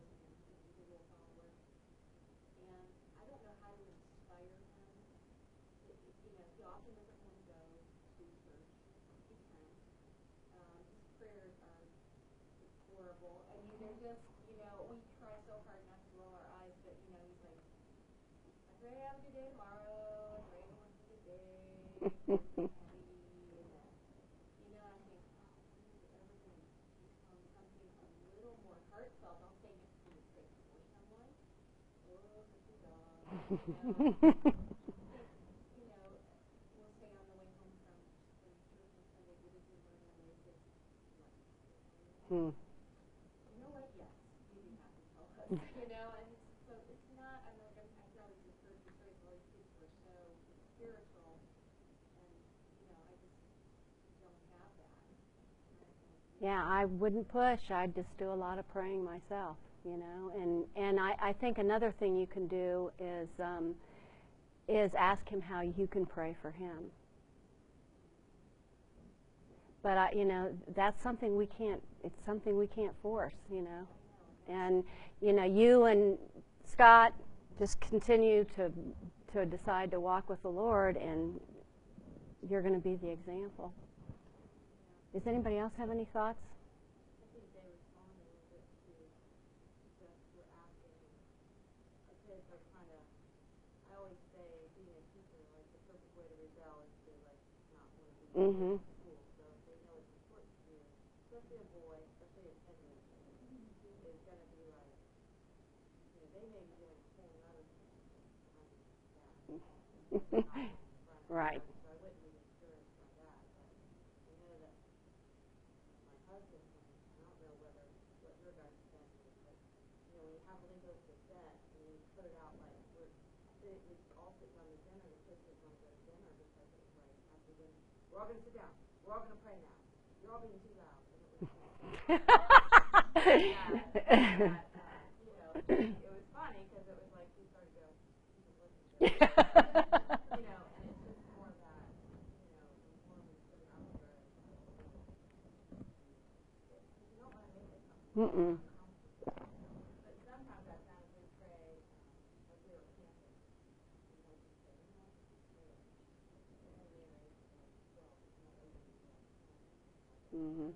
Hmm. Yeah, I wouldn't push. I'd just do a lot of praying myself, you know. And and I, I think another thing you can do is um, is ask him how you can pray for him. But I, you know, that's something we can't. It's something we can't force, you know. And you know, you and Scott just continue to to decide to walk with the Lord, and you're going to be the example. Does anybody else have any thoughts? Mm-hmm. Right. Mm-mm. Mm-hmm.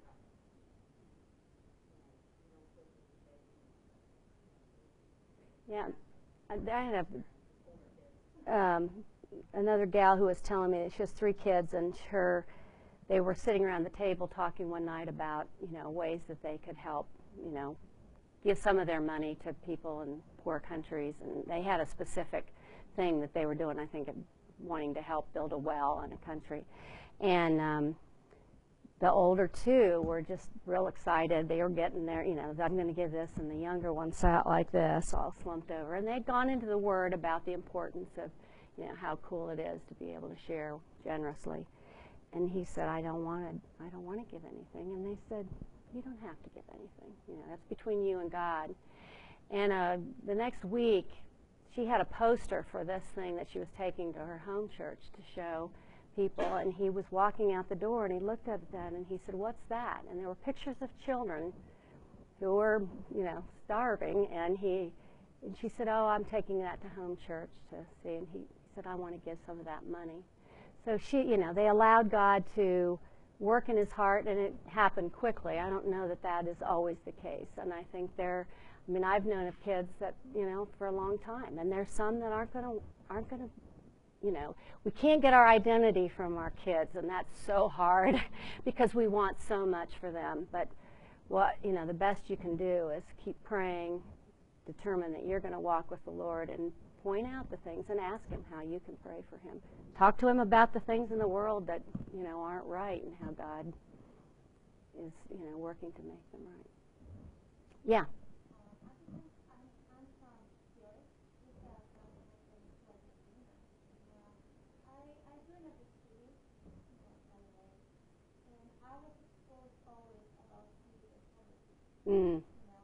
Yeah, I I had a um, another gal who was telling me that she has three kids, and her they were sitting around the table talking one night about, you know, ways that they could help, you know, give some of their money to people in poor countries, and they had a specific thing that they were doing, I think, wanting to help build a well in a country. And um, the older two were just real excited. They were getting there, you know, I'm going to give this, and the younger one sat like this, all slumped over. And they'd gone into the Word about the importance of, you know, how cool it is to be able to share generously. And he said, I don't want to, I don't want to give anything. And they said, you don't have to give anything. You know, that's between you and God. And uh, the next week, she had a poster for this thing that she was taking to her home church to show people. And he was walking out the door, and he looked at that, and he said, what's that? And there were pictures of children who were, you know, starving. And he, and she said, oh, I'm taking that to home church to see. And he, he said, I want to give some of that money. So she, you know, they allowed God to work in his heart, and it happened quickly. I don't know that that is always the case. And I think there, I mean, I've known of kids that, you know, for a long time, and there's some that aren't going to, aren't going to, you know, we can't get our identity from our kids, and that's so hard because we want so much for them. But what, you know, the best you can do is keep praying, determine that you're going to walk with the Lord, and point out the things and ask him how you can pray for him. Talk to him about the things in the world that, you know, aren't right, and how God is, you know, working to make them right. Yeah. Mm.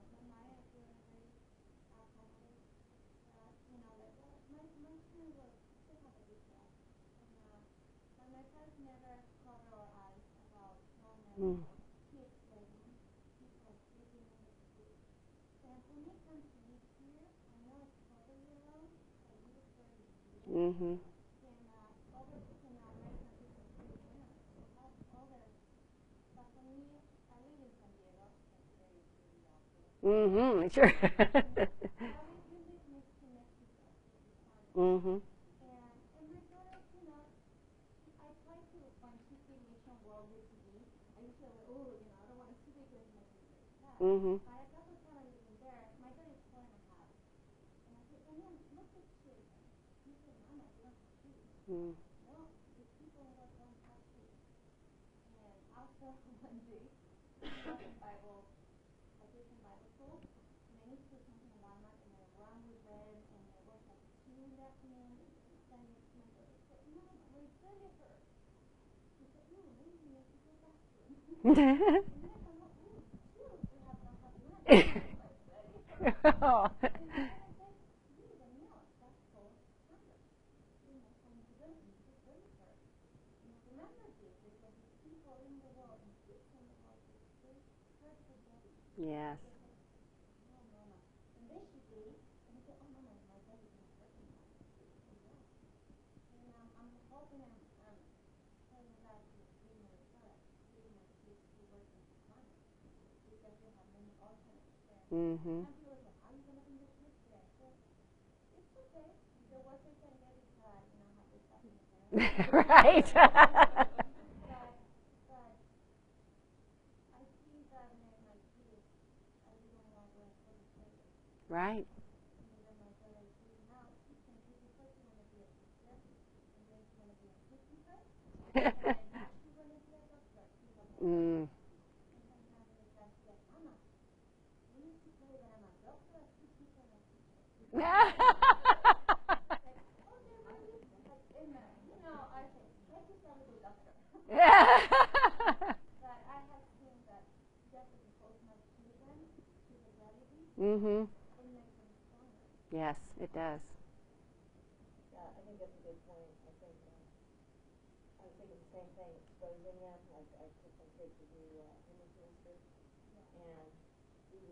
Mm. Mm-hmm. Mm-hmm. Sure. Mm-hmm. Mm-hmm. Mm. Oh. Yes. Mm-hmm. Right. Right. Mm. Mm-hmm. Yes, it does. Yeah, I think that's a good point. I think uh, I was thinking the same thing, exposing them. Like I took some kids to do uh, image ministry, and we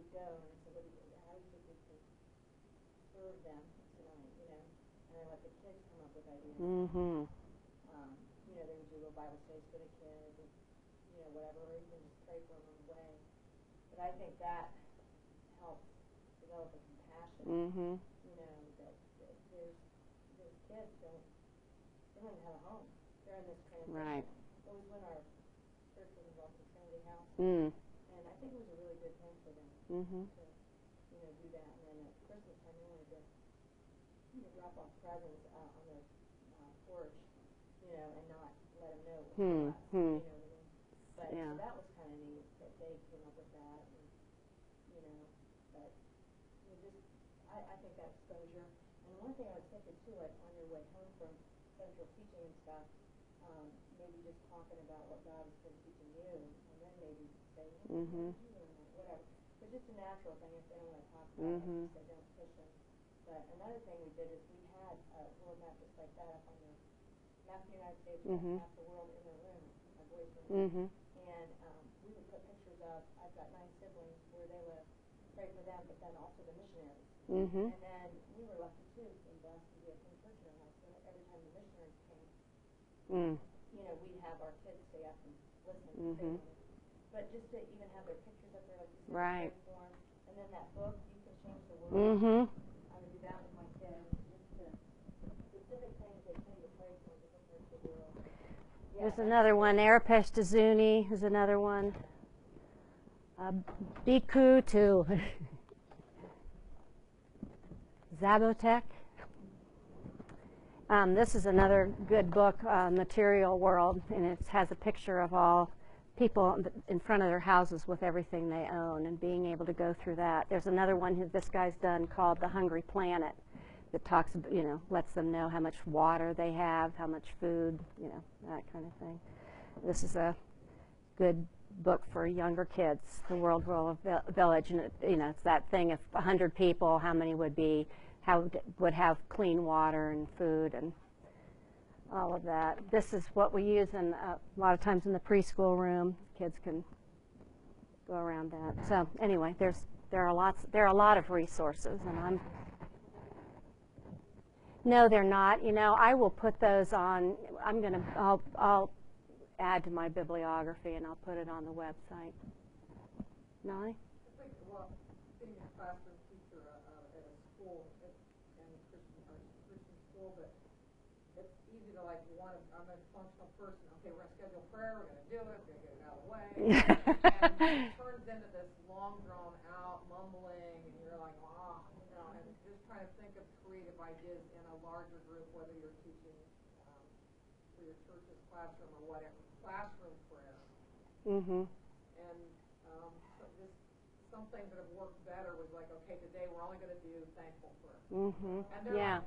would go and I said, what do you, how do you think we can serve them tonight, you know? And I let the kids come up with ideas. Mm-hmm. Um, you know, they would do little Bible studies for the kids, and, you know, whatever, or even just pray for them on the way. But I think that helps develop a compassion. Mm-hmm. You know, that, that there's, there's kids don't, they don't even have a home. They're in this transition. Right. It was when our church was involved in Trinity House. Mm. And I think it was a really good thing for them Mm-hmm. to, you know, do that. And then at Christmas time, they wanted to, you know, drop off presents uh, on their uh, porch, you know, and not let them know it was Hmm. for us. Hmm. You know what I mean? But Yeah. so that was kind of neat that they came up with that. And, you know, but you just, I, I think that exposure. And one thing I was thinking too, like on your way home from central teaching and stuff, um, maybe just talking about what God has been teaching you, and then maybe say, well, Mm-hmm. what did you learn that? Whatever. But just a natural thing if they don't want to talk about it, Mm-hmm. like you said, don't push them. But another thing we did is we had a world map just like that up on the map of the United States, Mm-hmm. map of the world in their room, my boys' room. Mm-hmm. And um, we would put pictures of, I've got nine siblings where they live, pray for them, but then also the missionaries. Mm-hmm. And then we were lucky too, being blessed to be a King Church in our house. So every time the missionaries came, Mm. you know, we'd have our kids stay up and listen. Mhm. Stay with them. But just to even have their pictures up there, like you said, Right. pray for 'em. And then that book, You Can Change the World. Mm-hmm. I would do that with my kids. Just to specific things they tend to pray for in different parts of the world. Yeah, There's that's another great. one. Arapesh Dazuni is another one. Uh, Bhikkhu to Zabotek. Um, this is another good book, uh, Material World, and it has a picture of all people in front of their houses with everything they own and being able to go through that. There's another one that this guy's done called The Hungry Planet that talks, ab- you know, lets them know how much water they have, how much food, you know, that kind of thing. This is a good book for younger kids, The World World Village, and it, you know, it's that thing, if a hundred people, how many would be, how would, would have clean water and food and all of that. This is what we use in uh, a lot of times in the preschool room. Kids can go around that. So anyway, there's there are lots there are a lot of resources, and I'm no, they're not. You know, I will put those on. I'm gonna I'll I'll add to my bibliography and I'll put it on the website. Melanie? I think, well, being a classroom teacher uh, uh, at a school, at, and a Christian, or Christian school, but it's easy to like want to, I'm a functional person, okay, we're going to schedule prayer, we're going to do it, we're going to get it out of the way, and it turns into this long drawn out mumbling, and you're like, ah, you know, and just trying to think of creative ideas in a larger group, whether you're teaching um, for your church's classroom or whatever, classroom prayer. Mm-hmm. And um, so this, some things that have worked better was like, okay, today we're only going to do thankful prayer. Mm-hmm. And they're Yeah.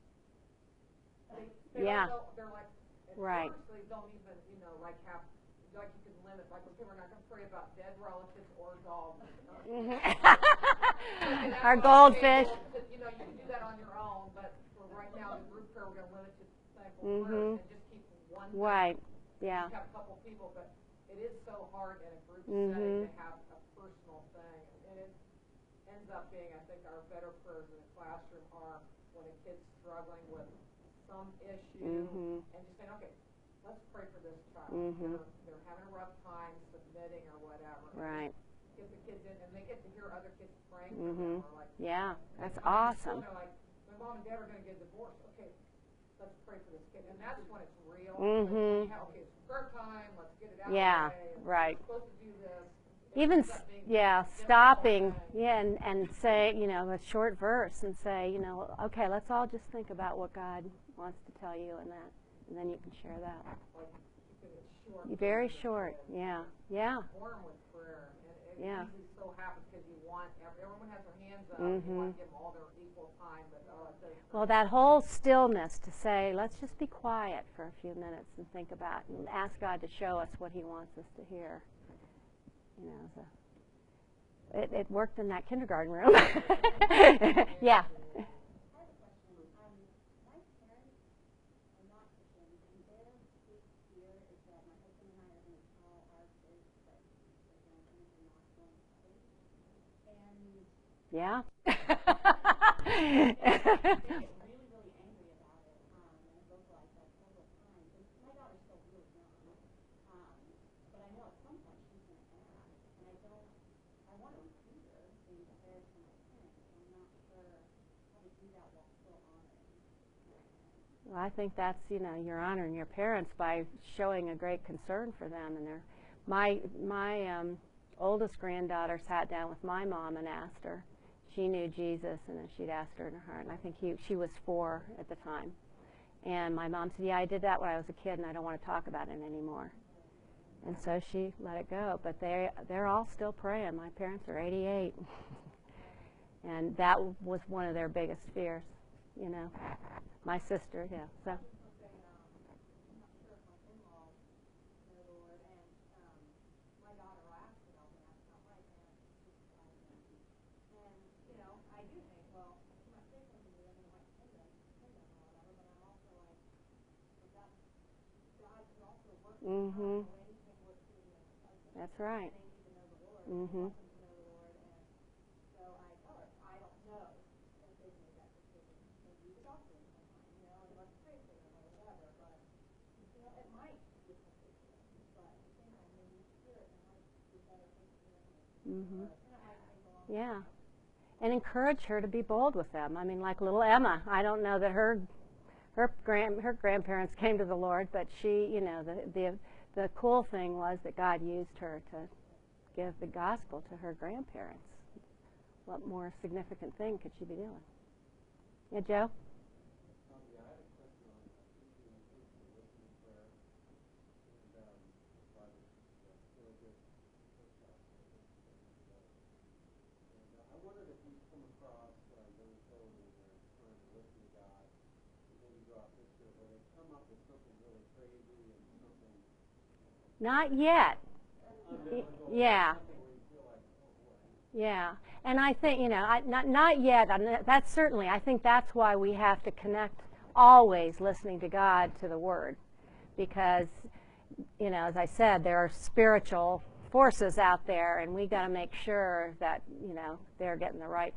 like, they, they Yeah. don't know, they're like, at Right. first they don't even, you know, like have, like you can limit, like, okay, we're not going to pray about dead relatives or dogs. Mm-hmm. Okay, that's Our why, goldfish. okay, well, you know, you can do that on your own, but for right now, the group prayer, we're going to limit to thankful Mhm. prayer and just keep one thing. Right. Yeah. You have a couple people, but it is so hard in a group Mhm. setting to have a personal thing, and it ends up being, I think, our better prayers in the classroom are when a kid's struggling with some issue, Mhm. and just saying, okay, let's pray for this child. Mhm. They're, they're having a rough time submitting or whatever. Right. Get the kids in, and they get to hear other kids praying Mhm. for them, or like, Yeah. That's and I just awesome. feel They're like, my mom and dad are going to get divorced. Okay, let's pray for this kid, and that's when it's real. Mhm. Yeah, okay, it's prayer time. Let's get it out Yeah, of the way. and right. We're supposed to do this. It Even ends s- up being yeah, a difficult stopping, thing. yeah, and, and say, you know, a short verse and say, you know, okay, let's all just think about what God wants to tell you and that, and then you can share that. Like keeping it short. Very for the short, kids. yeah, yeah, Warm with prayer, and it Yeah. usually so happens because you want every, everyone has their hands up. Mhm. You want to give them all their equal time, but oh, it does. Well, that whole stillness to say, let's just be quiet for a few minutes and think about and ask God to show us what He wants us to hear. You know, so it, it worked in that kindergarten room. Yeah. I have a question. Um, my parents are not Christians, and their big fear is that my husband and I are going to tell our kids that they're going to enter not going to heaven. And Yeah. really, really angry about it, um, and vocalized that several times. And my daughter's still really young, um, but I know at some point she's going to ask, and I don't, I want to include her in prayers for my parents, but I'm not sure how to do that while still honoring my parents. Well, I think that's, you know, you're honoring your parents by showing a great concern for them. And their, my my um, oldest granddaughter sat down with my mom and asked her. She knew Jesus, and then she'd asked her in her heart. And I think he, she was four at the time. And my mom said, yeah, I did that when I was a kid, and I don't want to talk about it anymore. And so she let it go. But they, they're all still praying. My parents are eighty-eight. And that was one of their biggest fears, you know. My sister, yeah. So. Mm-hmm. That's right. Mm-hmm. Mm-hmm. Yeah. And encourage her to be bold with them. I mean, like little Emma. I don't know that her her grand her grandparents came to the Lord, but she, you know, the the the cool thing was that God used her to give the gospel to her grandparents. What more significant thing could she be doing? Yeah, Joe? Not yet. Yeah. Yeah. And I think, you know, I, not, not yet. I mean, that's certainly, I think that's why we have to connect always listening to God to the Word. Because, you know, as I said, there are spiritual forces out there, and we got to make sure that, you know, they're getting the right,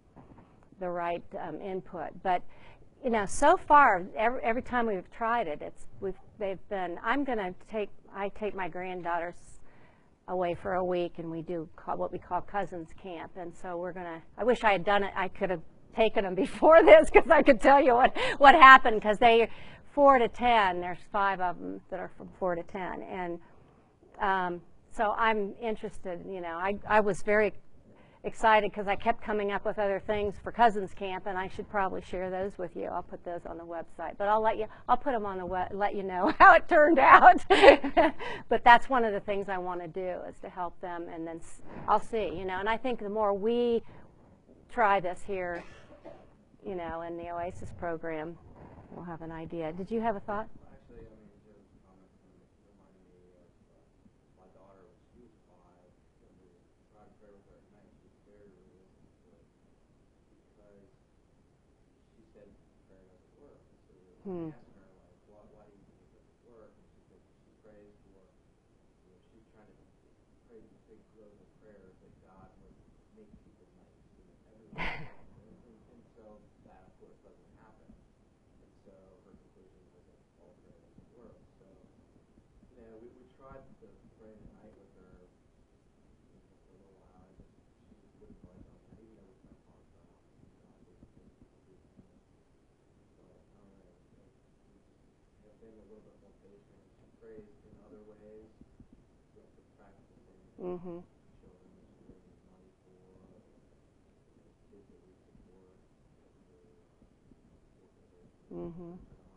the right um, input. But, you know, so far, every, every time we've tried it, it's we've they've been. I'm going to take. I take my granddaughters away for a week, and we do call, what we call cousins camp. And so we're going to. I wish I had done it. I could have taken them before this, because I could tell you what what happened. Because they four to ten. There's five of them that are from four to ten, and um, so I'm interested. You know, I I was very excited because I kept coming up with other things for cousins camp, and I should probably share those with you. I'll put those on the website, but I'll let you I'll put them on the web, let you know how it turned out. But that's one of the things I want to do, is to help them, and then I'll see, you know. And I think the more we try this here, you know, in the Oasis program, we'll have an idea. Did you have a thought? Actually, I mean, Joe's comment reminded me of uh, my daughter when she was five, when we tried to pray with her at night. She was very resistant to it because she said prayer doesn't work. And so we were Hmm. asking her, like, why, why do you think it doesn't work? And she said she prays for, you know, she's trying to pray these big global prayers that God would make people nice, you know, everyone. and, and, and so that, of course, doesn't happen. And so her conclusion was that all prayer doesn't work. So, you know, we, we tried to pray at night with her for a little while, and just, she just wouldn't budge on that, even though we spent a lot of time. You know, I did, did, did, but I don't know, like, we just have been a little bit more patient. She prays in other ways, like the practical things. Mm-hmm. Children that she raises money for, or kids that we support, or organizations. Mm-hmm.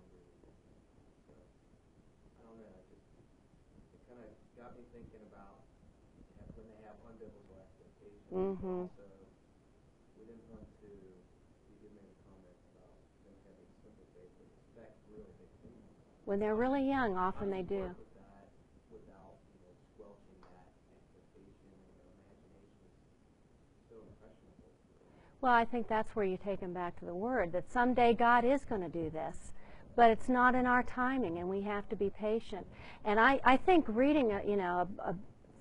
So, I don't know, it just, it kind of got me thinking about when they have unbiblical expectations. Mm-hmm. So, we didn't want to, you did make a comment about them having simple faith, but expect really big things. When they're really young, often they How do you do. work with that without, you know, squelching that expectation, and their imagination is so impressionable? Well, I think that's where you take them back to the Word, that someday God is going to do this. But it's not in our timing, and we have to be patient. And I, I think reading, a, you know, a, a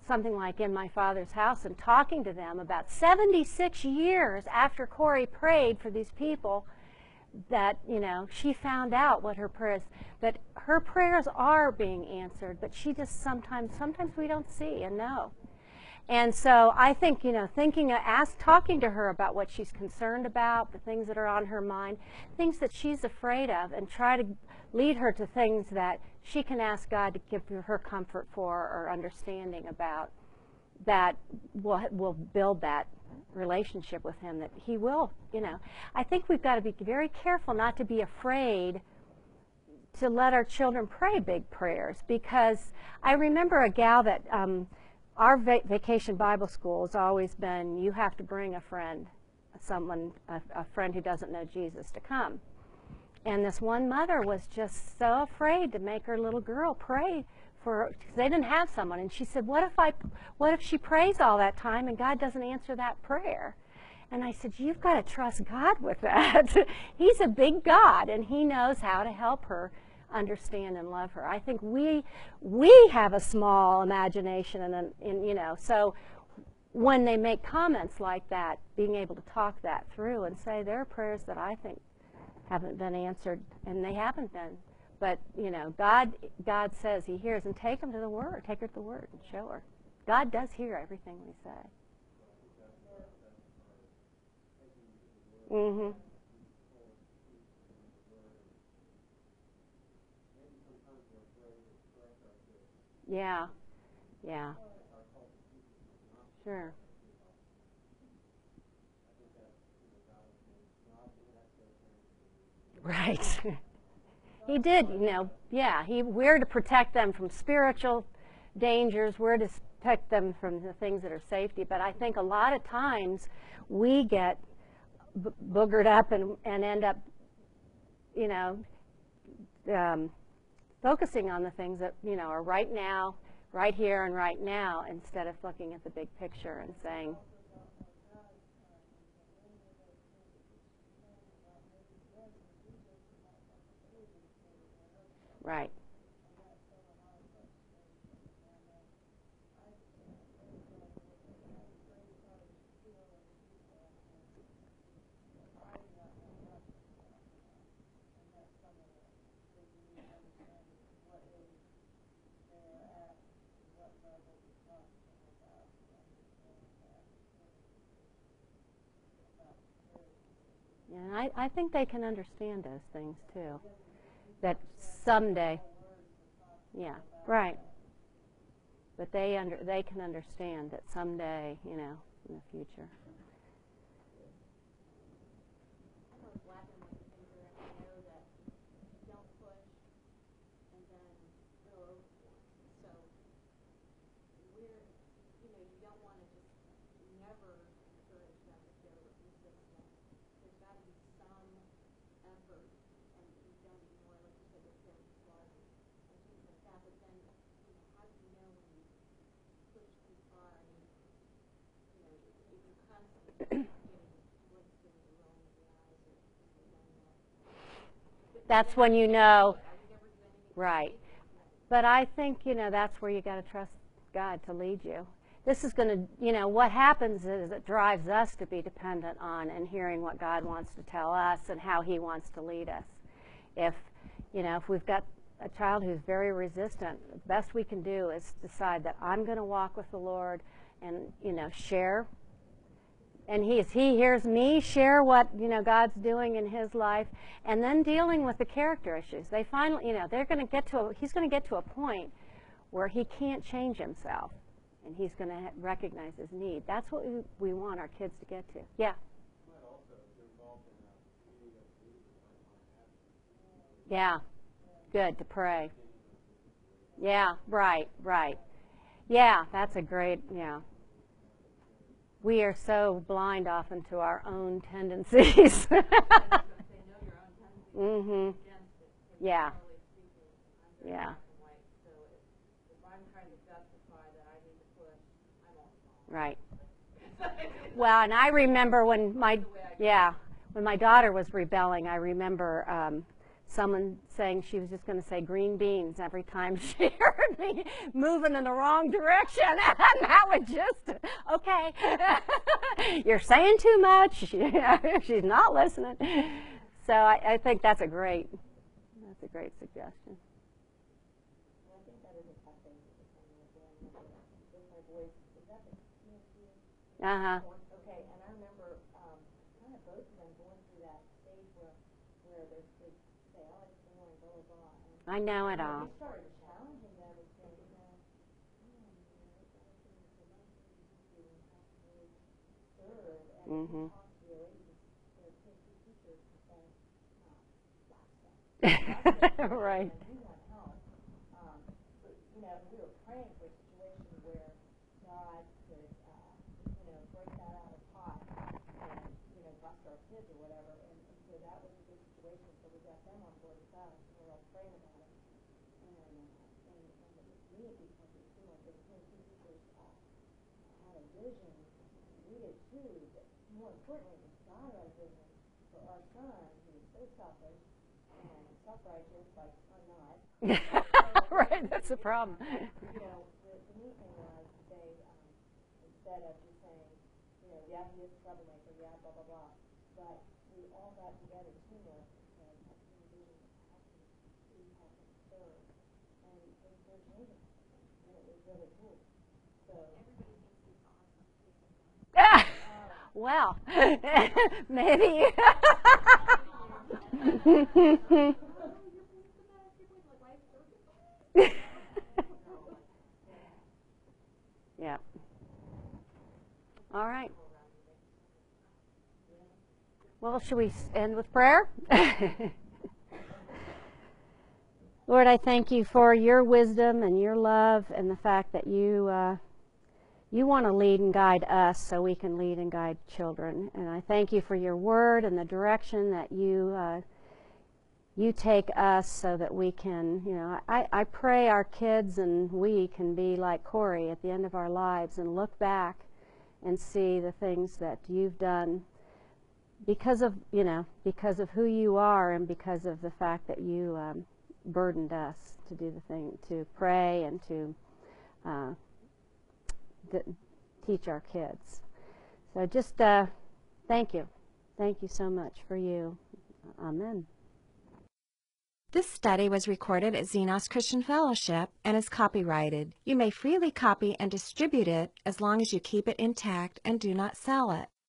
something like In My Father's House and talking to them about seventy-six years after Corey prayed for these people, that, you know, she found out what her prayers, that her prayers are being answered, but she just sometimes, sometimes we don't see and know. And so I think, you know, thinking, ask, talking to her about what she's concerned about, the things that are on her mind, things that she's afraid of, and try to lead her to things that she can ask God to give her comfort for or understanding about, that will, will build that relationship with him, that he will, you know. I think we've got to be very careful not to be afraid to let our children pray big prayers, because I remember a gal that, um, our va vacation Bible school has always been, you have to bring a friend, someone, a, a friend who doesn't know Jesus to come. And this one mother was just so afraid to make her little girl pray for, because they didn't have someone. And she said, what if I, what if she prays all that time and God doesn't answer that prayer? And I said, you've got to trust God with that. He's a big God, and he knows how to help her understand and love her. I think we we have a small imagination, and, and you know, so when they make comments like that, being able to talk that through and say, there are prayers that I think haven't been answered, and they haven't been. But, you know, God God says he hears, and take them to the Word. Take her to the Word and show her. God does hear everything we say. Mm-hmm. Yeah. Yeah. Sure. Right. He did, you know, yeah, he, we're to protect them from spiritual dangers, we're to protect them from the things that are safety, but I think a lot of times we get b boogered up and, and end up, you know, um, focusing on the things that, you know, are right now, right here and right now, instead of looking at the big picture and saying, right. Yeah, I, I think they can understand those things too. That someday, yeah, right. But they under they can understand that someday, you know, in the future. I'm a black and white thinker, and I know that don't push and then go overboard. So we're, you know, you don't want to just never encourage them if they're resistant. There's got to be some effort, and you've done more, like you said, with parents' blood and things like that. But then, you know, how do you know when you push too far? I mean, you know, if you're constantly getting what's going to roll in the eyes or something like that. That's when you know, right. But I think, you know, that's where you got to trust God to lead you. This is going to, you know, what happens is it drives us to be dependent on and hearing what God wants to tell us and how he wants to lead us. If, you know, if we've got a child who's very resistant, the best we can do is decide that I'm going to walk with the Lord and, you know, share. And he, as he hears me share what, you know, God's doing in his life, and then dealing with the character issues. They finally, you know, they're going to get to, a, he's going to get to a point where he can't change himself, and he's going to recognize his need. That's what we, we want our kids to get to. Yeah. Yeah. Good, to pray. Yeah, right, right. Yeah, that's a great, yeah. We are so blind often to our own tendencies. Mm-hmm. Yeah. Yeah. Right. Well, and I remember when my, yeah, when my daughter was rebelling, I remember um, someone saying she was just going to say green beans every time she heard me moving in the wrong direction. And that would just, okay, you're saying too much. She's not listening. So I, I think that's a great, that's a great suggestion. And I think that is a tough thing to become with my voice. Is that the P S U? Uh-huh. Okay, and I remember um, kind of both of them going through that stage where, where they they say, oh, it's boring, blah, blah, blah. And I know it when all. we started challenging them and saying, you know, come on, you know, it's all things so much that you do and have to really serve. And Mm-hmm. talk to your ladies, their P S U teachers and say, no, stop that. Right. And we want help. Um, but, you know, we were praying for a situation where God could, uh, you know, break that out of the pot and, you know, bust our kids or whatever. And, and so that was a good situation. So we got them on board with us. And we were all praying about it. And, uh, and, and it was neat because it seemed like the P S U teachers uh, had a vision. We did too. But more importantly, was God had a vision for our son, who was so selfish and self-righteous, like I'm not. Right, that's the problem. You know, the, the neat thing was they, um, instead of just saying, you know, yeah, he is a troublemaker, yeah, blah, blah, blah, but we all got together, teamwork, and said, that's the vision, how can we help him serve? And they started changing, and it was really cool. So, Well, maybe. Yeah. All right. Well, should we end with prayer? Lord, I thank you for your wisdom and your love and the fact that you uh, you want to lead and guide us so we can lead and guide children. And I thank you for your word and the direction that you uh, you take us so that we can, you know, I, I pray our kids and we can be like Corey at the end of our lives and look back and see the things that you've done because of, you know, because of who you are and because of the fact that you um, burdened us to do the thing, to pray and to uh, th- teach our kids. So just uh, thank you. Thank you so much for you. Amen. This study was recorded at Xenos Christian Fellowship and is copyrighted. You may freely copy and distribute it as long as you keep it intact and do not sell it.